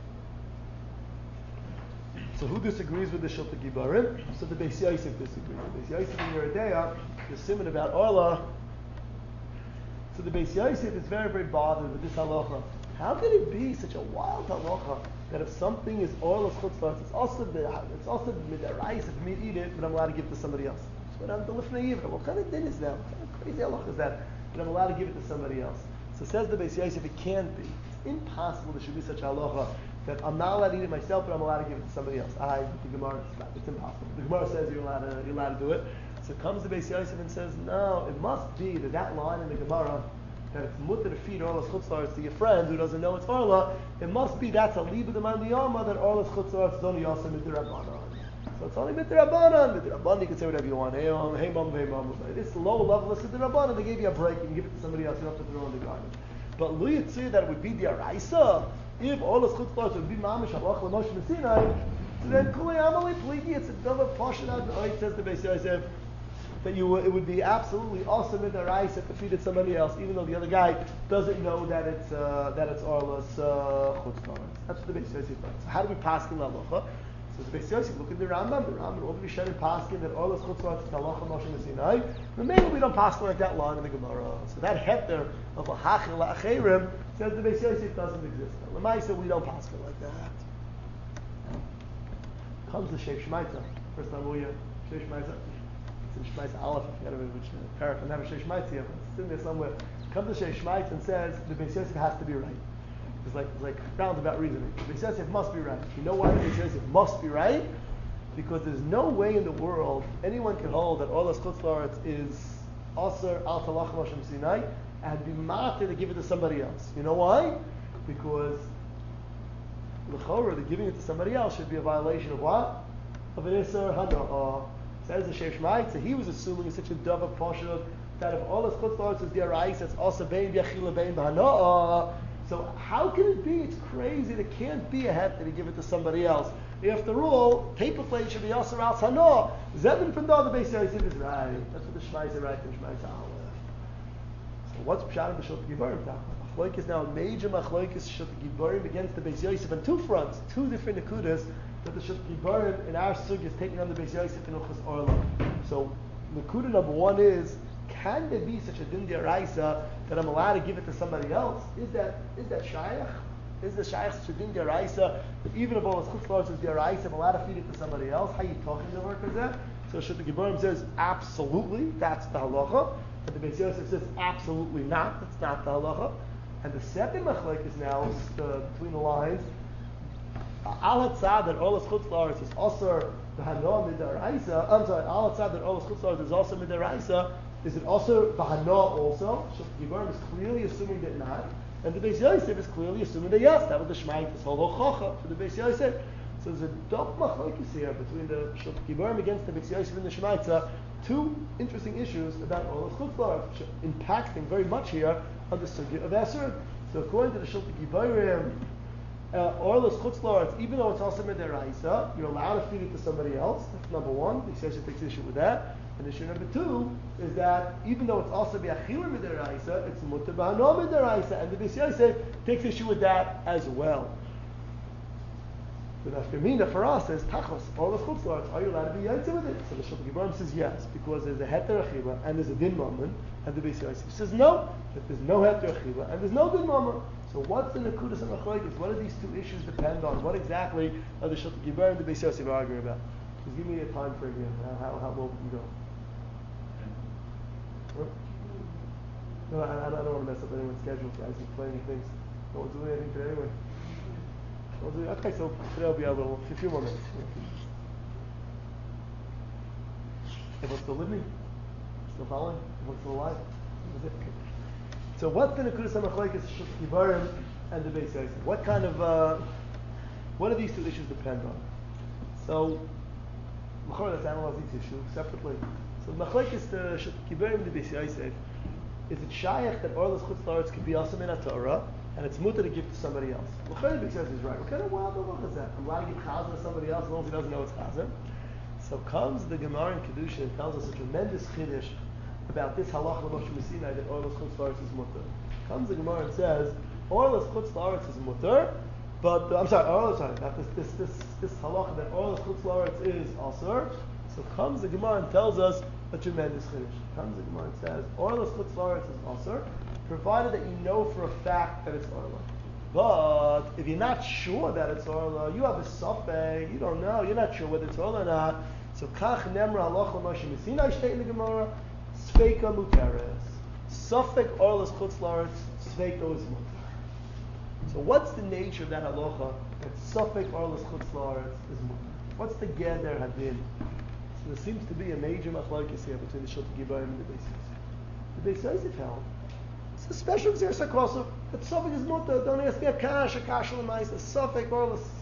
So who disagrees with the Shulchan Gemara? So the Beis Yosef disagrees. The Beis Yosef in Yeridea, the simon about Orla. So the Beis Yosef is very, very bothered with this halacha. How can it be such a wild halacha that if something is Orla's Chutz La'aretz, it's also it's also midaraisa for me to eat it, but I'm allowed to give it to somebody else. So what I'm the lifnei yivra. What kind of din is that? What kind of crazy halacha is that? That I'm allowed to give it to somebody else. So says the Beis Yosef, it can't be. It's impossible there should be such a halacha that I'm not allowed to eat it myself, but I'm allowed to give it to somebody else. I, the Gemara, it's, it's impossible. The Gemara says you're allowed to, you're allowed to do it. So comes the Beis Yosef and says, no, it must be that that line in the Gemara, that it's mutter to feed Orlas Chutz La'aretz to your friend who doesn't know it's Orla, it must be that's a liba de man liyama that Orlas Chutz La'aretz is only also midrabanan. So it's only midrabanan. Midrabanan, you can say whatever you want. Hey, um, hey, mom, hey, mom. This low level is midrabanan. They gave you a break. You can give it to somebody else. You don't have to throw in the garden. But Lu Yitzir, that it would be the Araisa, if all the chutz laws would be mamish halach l'moshe Sinai, so then kulei amali pligi. It's another portion of the Oit says the Beis Yosef that you it would be absolutely awesome in the Araisa to feed it somebody else, even though the other guy doesn't know that it's uh, that it's orlas uh, chutz laws. That's what the Beis Yosef does. So how do we pass in halacha? So the Beis Yosef, look at the Rambam. The Rambam over Shen paskin that all this chutzpah is halacha Moshe Sinai. But maybe we don't pass like that line in the Gemara. So that heter of a hachil la'acherim says the Beis Yosef doesn't exist. L'maisa we don't pass like that. Comes the Sheikh Shmaita. First time we Sheikh Shmaita. It's in Shmaita Aleph. I forget which paragraph. I never Sheikh Shmaita here, but it's in there somewhere. Comes the Sheikh Shmaita and says the Beis Yosef has to be right. It's like it's like roundabout reasoning. The Beis Yosef must be right. You know why the Beis Yosef must be right? Because there's no way in the world anyone can hold that all this chutz la'aretz is aser al talach Moshe Sinai and be matir to give it to somebody else. You know why? Because l'chorah, the giving it to somebody else should be a violation of what? Of an iser hana'ah. Says the Sheikh Shmaita, so he was assuming it's such a dava pasha that if all this chutz la'aretz is the arais, it's also bein b'yachila bein b'hana'ah. So how can it be? It's crazy. There can't be a heter to give it to somebody else. After all, paper plate should be also al sanah. Zevin from the Beis Yosef is right. That's what the Shmaisa right and Shmaisa Aleph. So what's pshat in the Shulchan Gibarim? Machloek is now a major machloek is Shulchan Gibarim against the Beis Yosef on two fronts, two different nekudas that the Shulchan Gibarim in our sug is taking on the Beis Yosef in Uchas Orla. So nekuda number one is, can there be such a din d'oraisa that I'm allowed to give it to somebody else? Is that is that shaykh? Is the shaykh such a din d'oraisa that even if all his chutz la'aretz is d'oraisa, I'm allowed to feed it to somebody else? How are you talking to work with that? So Shulchan Gibarim says absolutely, that's the halacha. But the Beis Yosef says absolutely not, that's not the halacha. And the second machlek is now uh, between the lines. Al hatzad that all his chutz la'aretz is also the hanoah mid'oraisa. I'm sorry, al hatzad that all his chutz la'aretz is also mid'oraisa. Is it also Bahana also? Shulchan Gibarim is clearly assuming that not. And the Beis Yosef is clearly assuming that yes, that was the Shmaita's whole hochacha for the Beis Yosef. So there's a double machlokes here between the Shulchan Gibarim against the Beis Yosef and the Shmaita. Two interesting issues about all of chutz la'aretz, which are impacting very much here on the sugya of Esrog. So according to the Shulchan Gibarim, uh, Orla's chutz la'aretz, even though it's also mid'oraisa, you're allowed to feed it to somebody else. That's number one. The Beis Yosef takes issue with that. And issue number two is that even though it's also b'achila mid'oraisa, it's mutar b'hanoah mid'oraisa, and the Beis Yosef takes issue with that as well. The nafkamina for us is tachos, all the chutz la'aretz, are you allowed to be yaitze with it? So the Shulchan Gibarim says yes, because there's a heter achila and there's a din mammon, and the Beis Yosef says no, that there's no heter achila and there's no din mammon. So what's the nekudas and machlokes? What do these two issues depend on? What exactly are the Shulchan Gibarim and the Beis Yosef arguing about? Just give me a time frame here, how, how, how low we can go. No, I, I don't want to mess up anyone's schedule, guys. He's playing things. No one's doing anything today anyway. No one's doing, okay, so today will be a little, a few more minutes. Everyone's still with me? Still following? Everyone's still alive? Okay. So what's the nekudas hamachlokes Shulchan Gibarim and the Beis Yosef? What kind of, uh, what do these two issues depend on? So, let's analyze each issue separately. So the machlekes the Shulchan Gibarim and the Beis Yosef, is it shaykh that orlas chutz la'aretz can be also min Torah and it's mutar to give to somebody else? The Beis Yosef is right. What kind of wild halacha is that? I'm allowed to give chazan to somebody else as long as he doesn't know it's chazan. So comes the Gemara in Kedusha and tells us a tremendous chiddush about this halacha l'Moshe Sinai that orlas chutz la'aretz is mutar. Comes the Gemara and says orlas chutz la'aretz is mutar, but uh, I'm sorry, orlas sorry, not this this this this halacha that orlas chutz la'aretz is asur. So comes the Gemara and tells us a tremendous chiddush. Comes the Gemara and says, Orlas chutz la'aretz is asur, provided that you know for a fact that it's Orla. But if you're not sure that it's Orla, you have a safek, you don't know, you're not sure whether it's Orla or not. So kach nemra halacha l'Moshe Sinai state in the Gemara, sveika muteres. Safek Orlas chutz la'aretz, sveika is muter. So what's the nature of that halacha that safek Orlas chutz la'aretz is muter? What's the geder hadin? So there seems to be a major machlokes here between the Shulchan Gibarim and the Beis Yosef. The Beis Yosef held it's a special xer sakosav. That safek is mutar. Don't ask me a kash, a kash l'mais. A safek orlas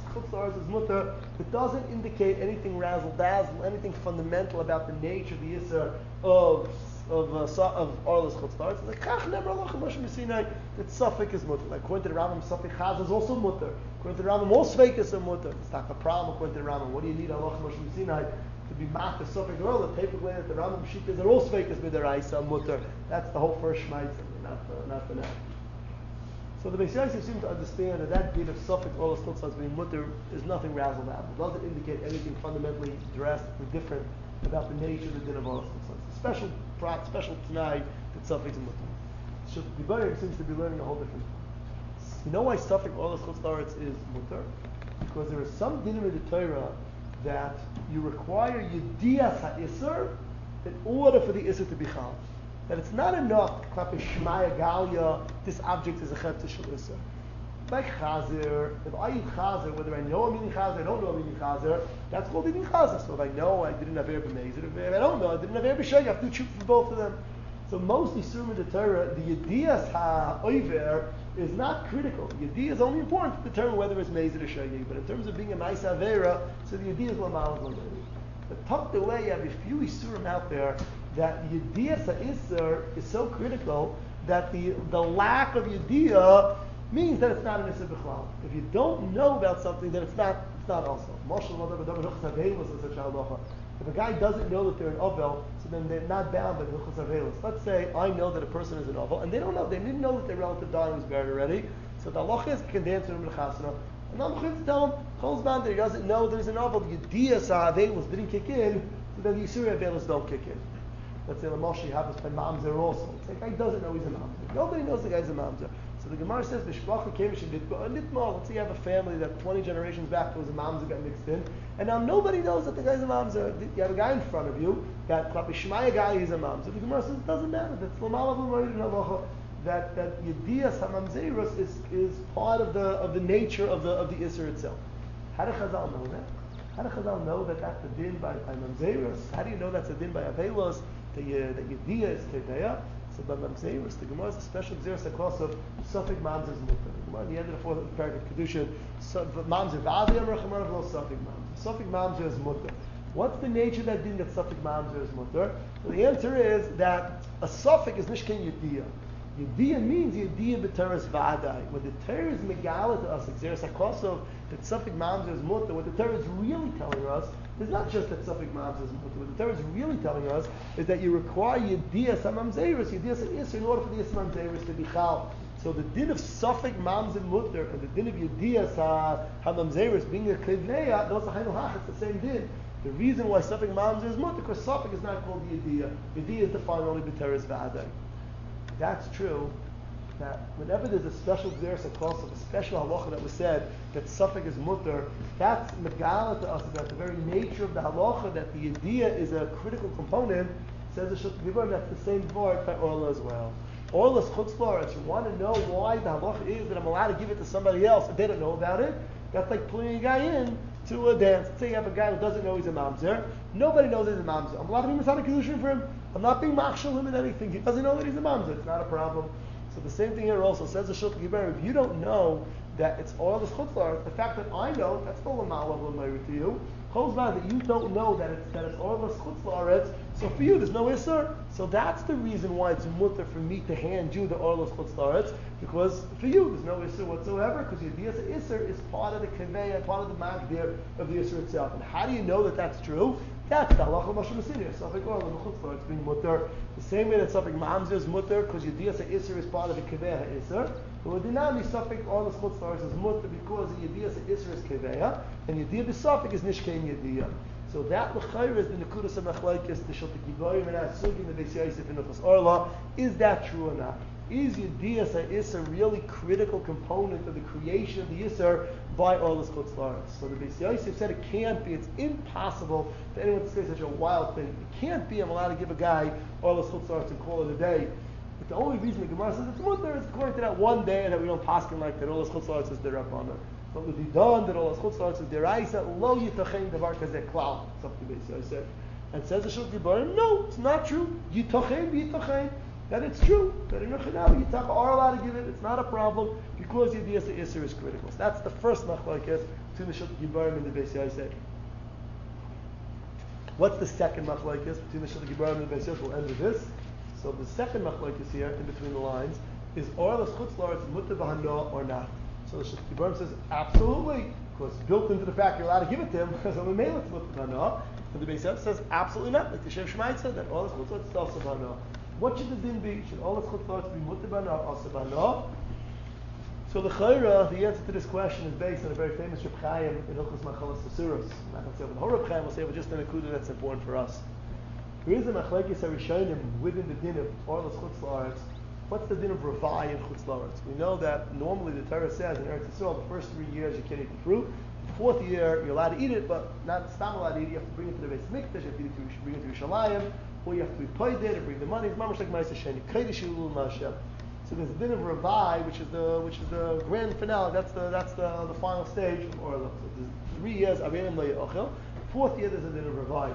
Chutz La'aretz is mutter, it doesn't indicate anything razzle dazzle, anything fundamental about the nature of the Yisr of of uh, so- of Orlas Chutz La'aretz. It's like Kach Never Allah Moshe Messinai that Suffolk is mutter. Like according to the Rambam, Suffolk Chaz is also mutter. According to the Rambam, all Sveikas are mutter. It's not a problem according to the Rambam. What do you need Allah Moshe Messinai to be mat the Suffolk Orla? Typically that the Rambam Shita is that all Sveikas b'deraisa mutter. That's the whole first Shmaitz, not the, not the now. So the Beis Yosef seem to understand that that deed of Suffolk Orlas Chutz La'aretz being mutter is nothing razzle dazzle. It doesn't indicate anything fundamentally drastically different about the nature of the din of Orlas Chutz La'aretz. It's a special prat, special t'nai that Suffolk is mutter. So the Gebarim seems to be learning a whole different. You know why Suffolk Orlas Chutz La'aretz is mutter? Because there is some dinim in the Torah that you require Yedias HaIsser in order for the Isser to be chal. That it's not enough klape Shmaya Galia, this object is a chet shel Isser. Like Chazer, if I eat Chazer, whether I know I'm eating Chazer, I don't know I'm eating Chazer, that's called eating Chazer. So if I know I didn't have Eir B'Mezer, if I don't know I didn't have Eir B'Sheg, I have to chew for both of them. So mostly Surah the Torah, the Yedias HaOiver is not critical. Yediyah is only important to determine whether it's Mezer or Shegi. But in terms of being a Maisa Avera, so the Yediyah is Lamal Lamal. But tucked away, you have a few Isurim out there that Yediyah Isser is so critical that the, the lack of Yediyah means that it's not an Isser B'chlal. If you don't know about something, then it's not it's not also. If a guy doesn't know that they're an Ovel, so then they're not bound by the Hilchos Avelos. Let's say I know that a person is an Ovel, and they don't know, they didn't know that their relative died and was buried already, so the halacha is can dance to him in Chasana, and I'm going to tell him, Chol's bound that he doesn't know there's an Ovel, the Yediyah Avelos didn't kick in, so then the Yisuri Avelos don't kick in. Let's say the Moshe happens by Mamzer also. It's like, the guy doesn't know he's a Mamzer. Nobody knows the guy's a Mamzer. So the Gemara says, Bishpacha Kevish and Nitma. Let's say you have a family that twenty generations back there was a Mamzer got mixed in, and now nobody knows that the guy's a Mamzer. You have a guy in front of you, that Klapi Shmaya guy, he's a Mamzer. The Gemara says, it doesn't matter. That's Lamal Avum that that Yediyas HaMamzerus is is part of the of the nature of the of the Isser itself. How do Chazal know that? How do Chazal know that that's the din by, by Mamzerus? How do you know that's a din by Avelos? That Yediyah is Kedeya? So by Mamzerus, the Gemara is a special Xeris across of Suffolk Mamzer is Mutter. The Gemara at the end of the fourth paragraph of Kedushin, Mamzer V'Avi Amar Chamar V'Lo Suffolk Mamzer. Suffolk Mamzer is Mutter. What's the nature of that din that Suffolk Mamzer is Mutter? So the answer is that a Suffolk is Nishken Yediyah. Yediyah means Yediyah b'teres v'adai. When the Torah is megala to us, Xeris HaKosov, that Suffolk Mamzer is mutter, what the Torah is really telling us is not just that Suffolk Mamzer is mutter. What the Torah is really telling us is that you require Yediyah Samamzeris, Yediyah Isser, in order for the Ismamzeris to be chal. So the din of Suffolk Mamzer mutter and the din of Yediyah Hamamzeris being a Keveya, those are Hainu Hach, it's the same din. The reason why Suffolk Mamzer is mutter, because Suffolk is not called Yediyah. Yediyah is defined only b'teres v'adai. That's true, that whenever there's a special Xeris across of a special halacha that was said that Suffolk is mutter, that's megala to us about the very nature of the halacha that the Yediyah is a critical component. Says the Shulchan Aruch, that's the same word by Orla as well. Orla's Chutz La'aretz, you want to know why the halacha is that I'm allowed to give it to somebody else if they don't know about it? That's like pulling a guy in to a dance. Let's say you have a guy who doesn't know he's a mamzer. Nobody knows he's a mamzer. I'm allowed to be Masada Kedushin for him. I'm not being machshel him in anything. He doesn't know that he's a mamzer. It's not a problem. So the same thing here also says the Shulchan Aruch. If you don't know that it's all this Chutz La'aretz, the fact that I know, that's still a ma'alav l'mayri to you. Holds by that you don't know that it's that it's all this Chutz La'aretz. So for you, there's no Isser. So that's the reason why it's mutter for me to hand you the Orlos Chutz La'aretz, because for you, there's no Isser whatsoever, because Yediyas Isser is part of the Keveya, part of the Magdir of the Isser itself. And how do you know that that's true? That's the halacha Moshe Messiah. Suffolk Orla Chutz La'aretz being mutter. The same way that Suffolk Mamzer is mutter, because Yediyas Isser is part of the Keveya Isser. But with Dinami, Suffolk Orlos Chutz La'aretz is mutter because the Yediyas Isser is Keveya, and Yediyah B'Suffolk is Nishkein Yediyah. So that l'chayr is the nekudas of machlokes, the shulti giboyim and asugim the Beis Yosef and Uchos Orla. Is that true or not? Is Yediyas HaIsser a really critical component of the creation of the Isser by Orlas Chutz La'aretz? So the Beis Yosef said it can't be. It's impossible for anyone to say such a wild thing. It can't be. I'm allowed to give a guy Orlas Chutz La'aretz and call it a day. But the only reason the Gemara says it's mutter is according to that one day that we don't paskin like that Orlas Chutz La'aretz is the Rabbanan. But would be done that all Chutz La'aretz is deraisa lo yitachen davar kazeh klal. Something Beis Yosef and says the Shulchan Aruch, no, it's not true. Yitachen yitachen that it's true that in Uchinav Yitach are allowed to give it. It's not a problem because Yediyas Isser is critical. So that's the first machlokes between the Shulchan Gibarim and the Beis Yosef. What's the second machlokes between the Shulchan Gibarim and the Beis Yosef? We'll end with this. So the second machlokes here, in between the lines, is Orlas Chutz La'aretz Mutter B'Hana or not? So the Shulchan Gibarim says absolutely, because built into the fact you're allowed to give it to him, because on the mail it's Mutter B'Hana. And the Beis Yosef says absolutely not, like the Shem Shemaim said, that Orlas Chutz La'aretz is also B'Hana. What should the din be? Should Orlas Chutz La'aretz be Mutter B'Hana or also B'Hana? So the Chayra, the answer to this question is based on a very famous Reb Chaim in Hilchos Machalas Asuros. I'm not going to say what the whole Reb Chaim will say, but just an akudah that's important for us. There is a machlekes harishonim within the din of Orlas Chutz La'aretz. What's the din of Ravai in Chutz La'aretz? We know that normally the Torah says in Eretz Yisrael the first three years you can't eat the fruit. The fourth year you're allowed to eat it, but not not allowed to eat it. You have to bring it to the Beis Mikdash, you have to, eat it to, you should bring it to Yerushalayim, or you have to be paid it and bring the money. It's mamash like Ma'aseh Sheni. Kodesh Elul Ma'ashem. So there's a din of Ravai, which is the which is the grand finale. That's the that's the, the final stage of Orla. So there's three years Averim Lo Ye'ochel. Fourth year there's a din of Ravai.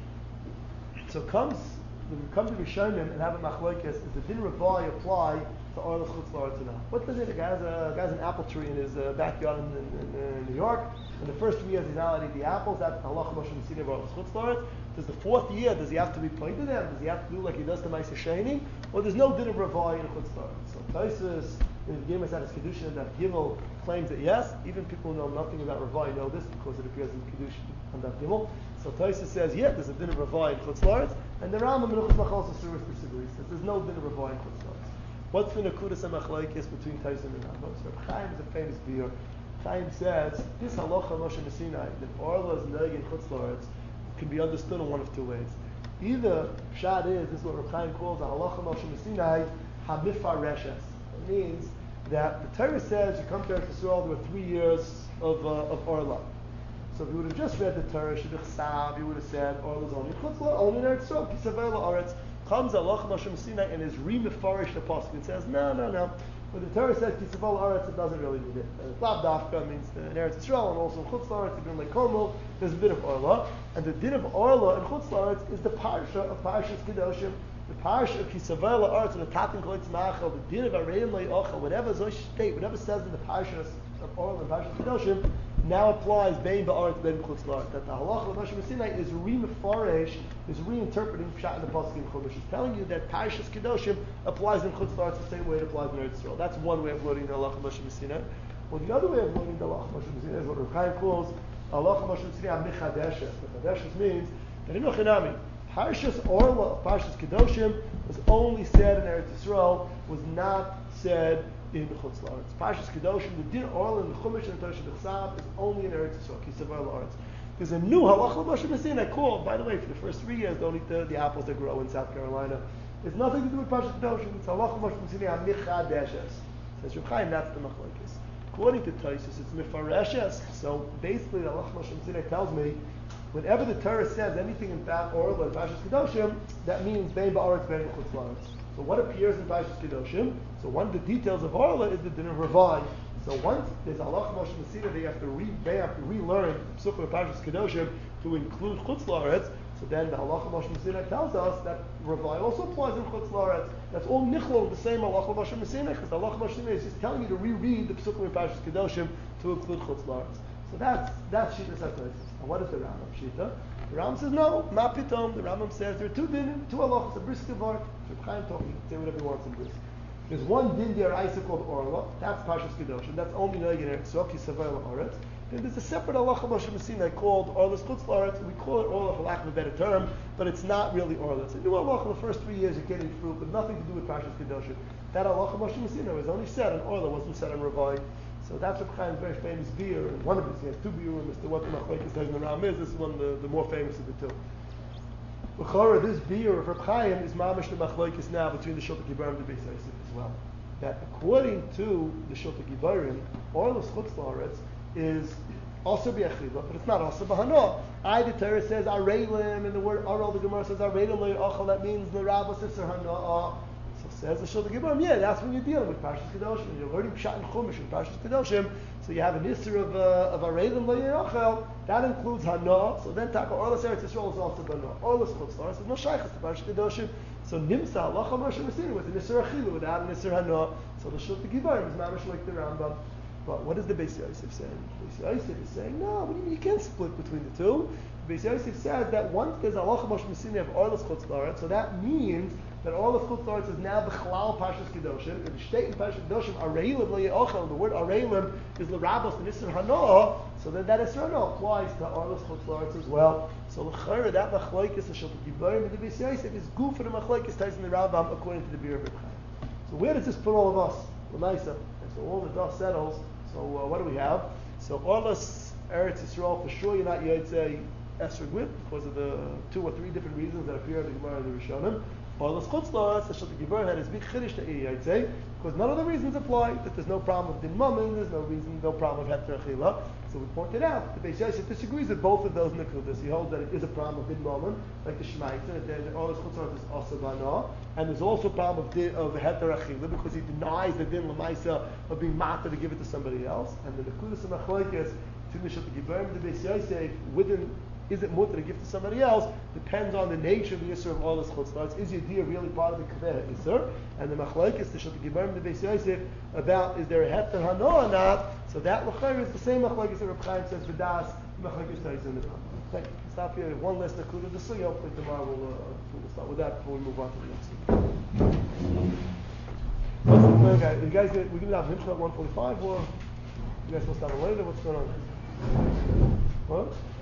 So comes when we come to Rishonim and have a machlokes, does the din Ravai apply to Orla Chutz La'aretz or not? What's the din? A guy has a guy has an apple tree in his uh, backyard in, in, in, in New York. In the first three years he's not allowed to eat the apples. That's halacha Moshe Messina of Orla Chutz La'aretz. Does the fourth year, does he have to be pointed them? Does he have to do like he does to Ma'aseh Sheni? Or there's no din of Ravai in Chutz La'aretz? So Taisus, in the Gemas at his Kedushin, that Gimel claims that yes, even people who know nothing about Ravai know this because it appears in Kedushin on that Gimel. So Taisus says, yeah, there's a din of Ravai in Chutz La'aretz, and the Rambam in Hilchos Machalas Asuros disagrees. Says there's no din of Ravai in Chutz La'aretz. What's the Nekudas and Machlokes between Taisus and Rambam? So Chaim is a famous beer. Chaim says, this halacha Moshe Messinai, that Orla is neg in Chutz La'aretz, can be understood in one of two ways. Either Pshat is, this is what Reb Chaim calls a halacha Moshe Messinai hamifareshes. It means that the Torah says you come to Eretz Yisrael, there were three years of uh, of Orla. So if you would have just read the Torah, Shebechsav, you would have said Orla's only Chutz La'aretz, only in Eretz Yisrael, Kisavei La'aretz. Comes halacha Moshe Messinai and is remifarish the pasuk and says no, no, no. When the Torah says Kisavei La'aretz, it doesn't really mean it. Uh, Lav Dafka means in Eretz Yisrael and also in Chutz La'aretz, even like Komel, there's a bit of Orla. And the din of Orla in Chutz La'aretz is the parsha of Parshas Kedoshim. The parsha of Kisavei La'aretz and the Tatan Koitz Machal, the din of Areim Le'ochel, whatever Zosh state, whatever says in the parshas of Orla and Parshas Kedoshim, now applies Bein Ba'aretz, Bein Chutz La'aretz. That the halacha of Moshe Messinai is re-mefaresh, is reinterpreting Pshat in the pasuk in Chumash. It's telling you that Parshas Kedoshim applies in Chutz La'aretz the same way it applies in Eretz Yisrael. That's one way of learning the halacha of Moshe Messinai. Well, the other way of learning the halacha of Moshe Messinai is what Reb Chaim calls halacha Moshe Messinai Mechadeshes. Mechadeshes means that in Ochinami, Parshas Orla of Parshas Kedoshim was only said in Eretz Yisrael, was not said in Chutz La'aretz. Parshas Kedoshim, the din Orla in the Chumash and the Torah Shebechsav is only in Eretz Yisrael. Kisavei La'aretz. There's a new halacha Moshe Messinai called, by the way, for the first three years, don't eat the, the apples that grow in South Carolina. It's nothing to do with Parshas Kedoshim. It's halacha Moshe Messinai Mechadeshes. Says Reb Chaim, that's the machlokes. According to Taisus, it's Mefareshes. So basically, the halacha Moshe Messinai tells me, whenever the Torah says anything about Orla and Parshas Kedoshim, that means Bein Ba'aretz, Bein Chutz La'aretz. So what appears in Parshas Kedoshim? So one of the details of Orla is the din of Ravai. So once there's halacha Moshe Messinai, they have to re they have to relearn Psukim of Parshas Kedoshim to include Chutz La'aretz. So then the halacha Moshe Messinai tells us that Ravai also applies in Chutz La'aretz. That's all nichlol, the same halacha Moshe Messinai, because the halacha Moshe Messinai is just telling you to reread the Psukim of Parshas Kedoshim to include Chutz La'aretz. So that's that's Shita Satosis. And what is the Rambam Shita? The Rambam says no, ma pitom. The Rambam says there are two din, two halachas, a brisk vart. Reb Chaim talking, say whatever he wants in brisk. There's one din deraisa called Orla. That's Parshas Kedoshim. That's only noig in Eretz Yisrael, Kisavei La'aretz. Then there's a separate halacha Moshe Messinai called Orla's Chutz La'aretz. We call it Orla for lack of a better term, but it's not really Orla. It's a new halacha. The first three years you're getting fruit, but nothing to do with Parshas Kedoshim. That halacha Moshe Messinai was only said on Orla, wasn't said on Ravai. So that's Reb Chaim's very famous beer. And one of his, he has two beerim as to what the machlokes says in the Ram is. This is one of the, the more famous of the two. L'chora, this beer of Reb Chaim is mamish the machlokes now between the Shulchan Gibarim and the Beis Yosef as well. That according to the Shulchan Gibarim, Orla's Chutz La'aretz is also b'achila, but it's not also b'hana. I, the Torah says areilim, and the word aral, the Gemara says areilim le'achal. That means the Rabbah says hana. So says the Shulchan Gibarim, yeah, that's when you're dealing with Parshas Kedoshim. You're learning Pshat and Chumash and Parshas Kedoshim. So you have an Isser of uh, of Areilim Le'Yachel. That includes Hana. So then Taka Orlas Eretz Yisrael is also Hana. Orlas Chutz La'aretz is no shaychus to Parshas Kedoshim. So Nimsa Halacha Moshe Messinai with an Isser Achilu without an Isser Hana. So the Shulchan Gibarim is mamish like the Rambam. But what is the Beis Yosef saying? Beis Yosef is saying, no, what do you mean you can't split between the two? Beis Yosef says that once there's a halacha Moshe Messini of Orlas Chutz La'aretz, so that means that all of Chutz La'aretz is now B'chlal Pashas Kedoshim, and the state in Pashas Kedoshim, Areilim Lo Ye'ochel, the word Areilim is L'Rabos, the Nisr Hanoah, so then that Isra Hanoah applies to Orlas Chutz La'aretz as well. So L'chayra, that Machlaikis, the Shal Gibayim, and the Beis Yosef is good for the Machlaikis, ties in the Rambam, according to the Bir Reb Chaim. So where does this put all of us? L'maisa. And so all the dust settles. So uh, what do we have? So Orlas Eretz Yisrael, for sure you're not Yotzei Esrog with, because of the two or three different reasons that appear in the Gemara and the Rishonim. Orlas Chutz La'aretz, the Shal Gibayim had his big chiddush to Yotzei, because none of the reasons apply. That there's no problem of din mammon, there's no reason, no problem of heter achila. So we pointed out the Beis Yosef disagrees with both of those nekudas. He holds that it is a problem of din mammon, like the Shmaita, that the Orlas Chutz La'aretz is asabana, and there's also a problem of din, of heter achila, because he denies the din lamaisa of being matter to give it to somebody else. And the nekudas of machlokes between the Shal Gibayim and the Beis Yosef within. Is it mutter to give to somebody else? Depends on the nature of the Yisur of all this chutz la'aretz. Is your deer really part of the kaveh Yisur? And the machlokes, the Shal Gibayim, the Beis Yosef, about is there a heter hano or not? So that machlokes is the same machlokes that Reb Chaim says v'das machlokes tais in the Rambam. Okay, stop here. One less nakuda of the sugi. Hopefully tomorrow we'll, uh, we'll start with that before we move on to the next one. Okay, you guys, we're going to have Himshah at one forty-five, or you guys will start later? What's going on? What?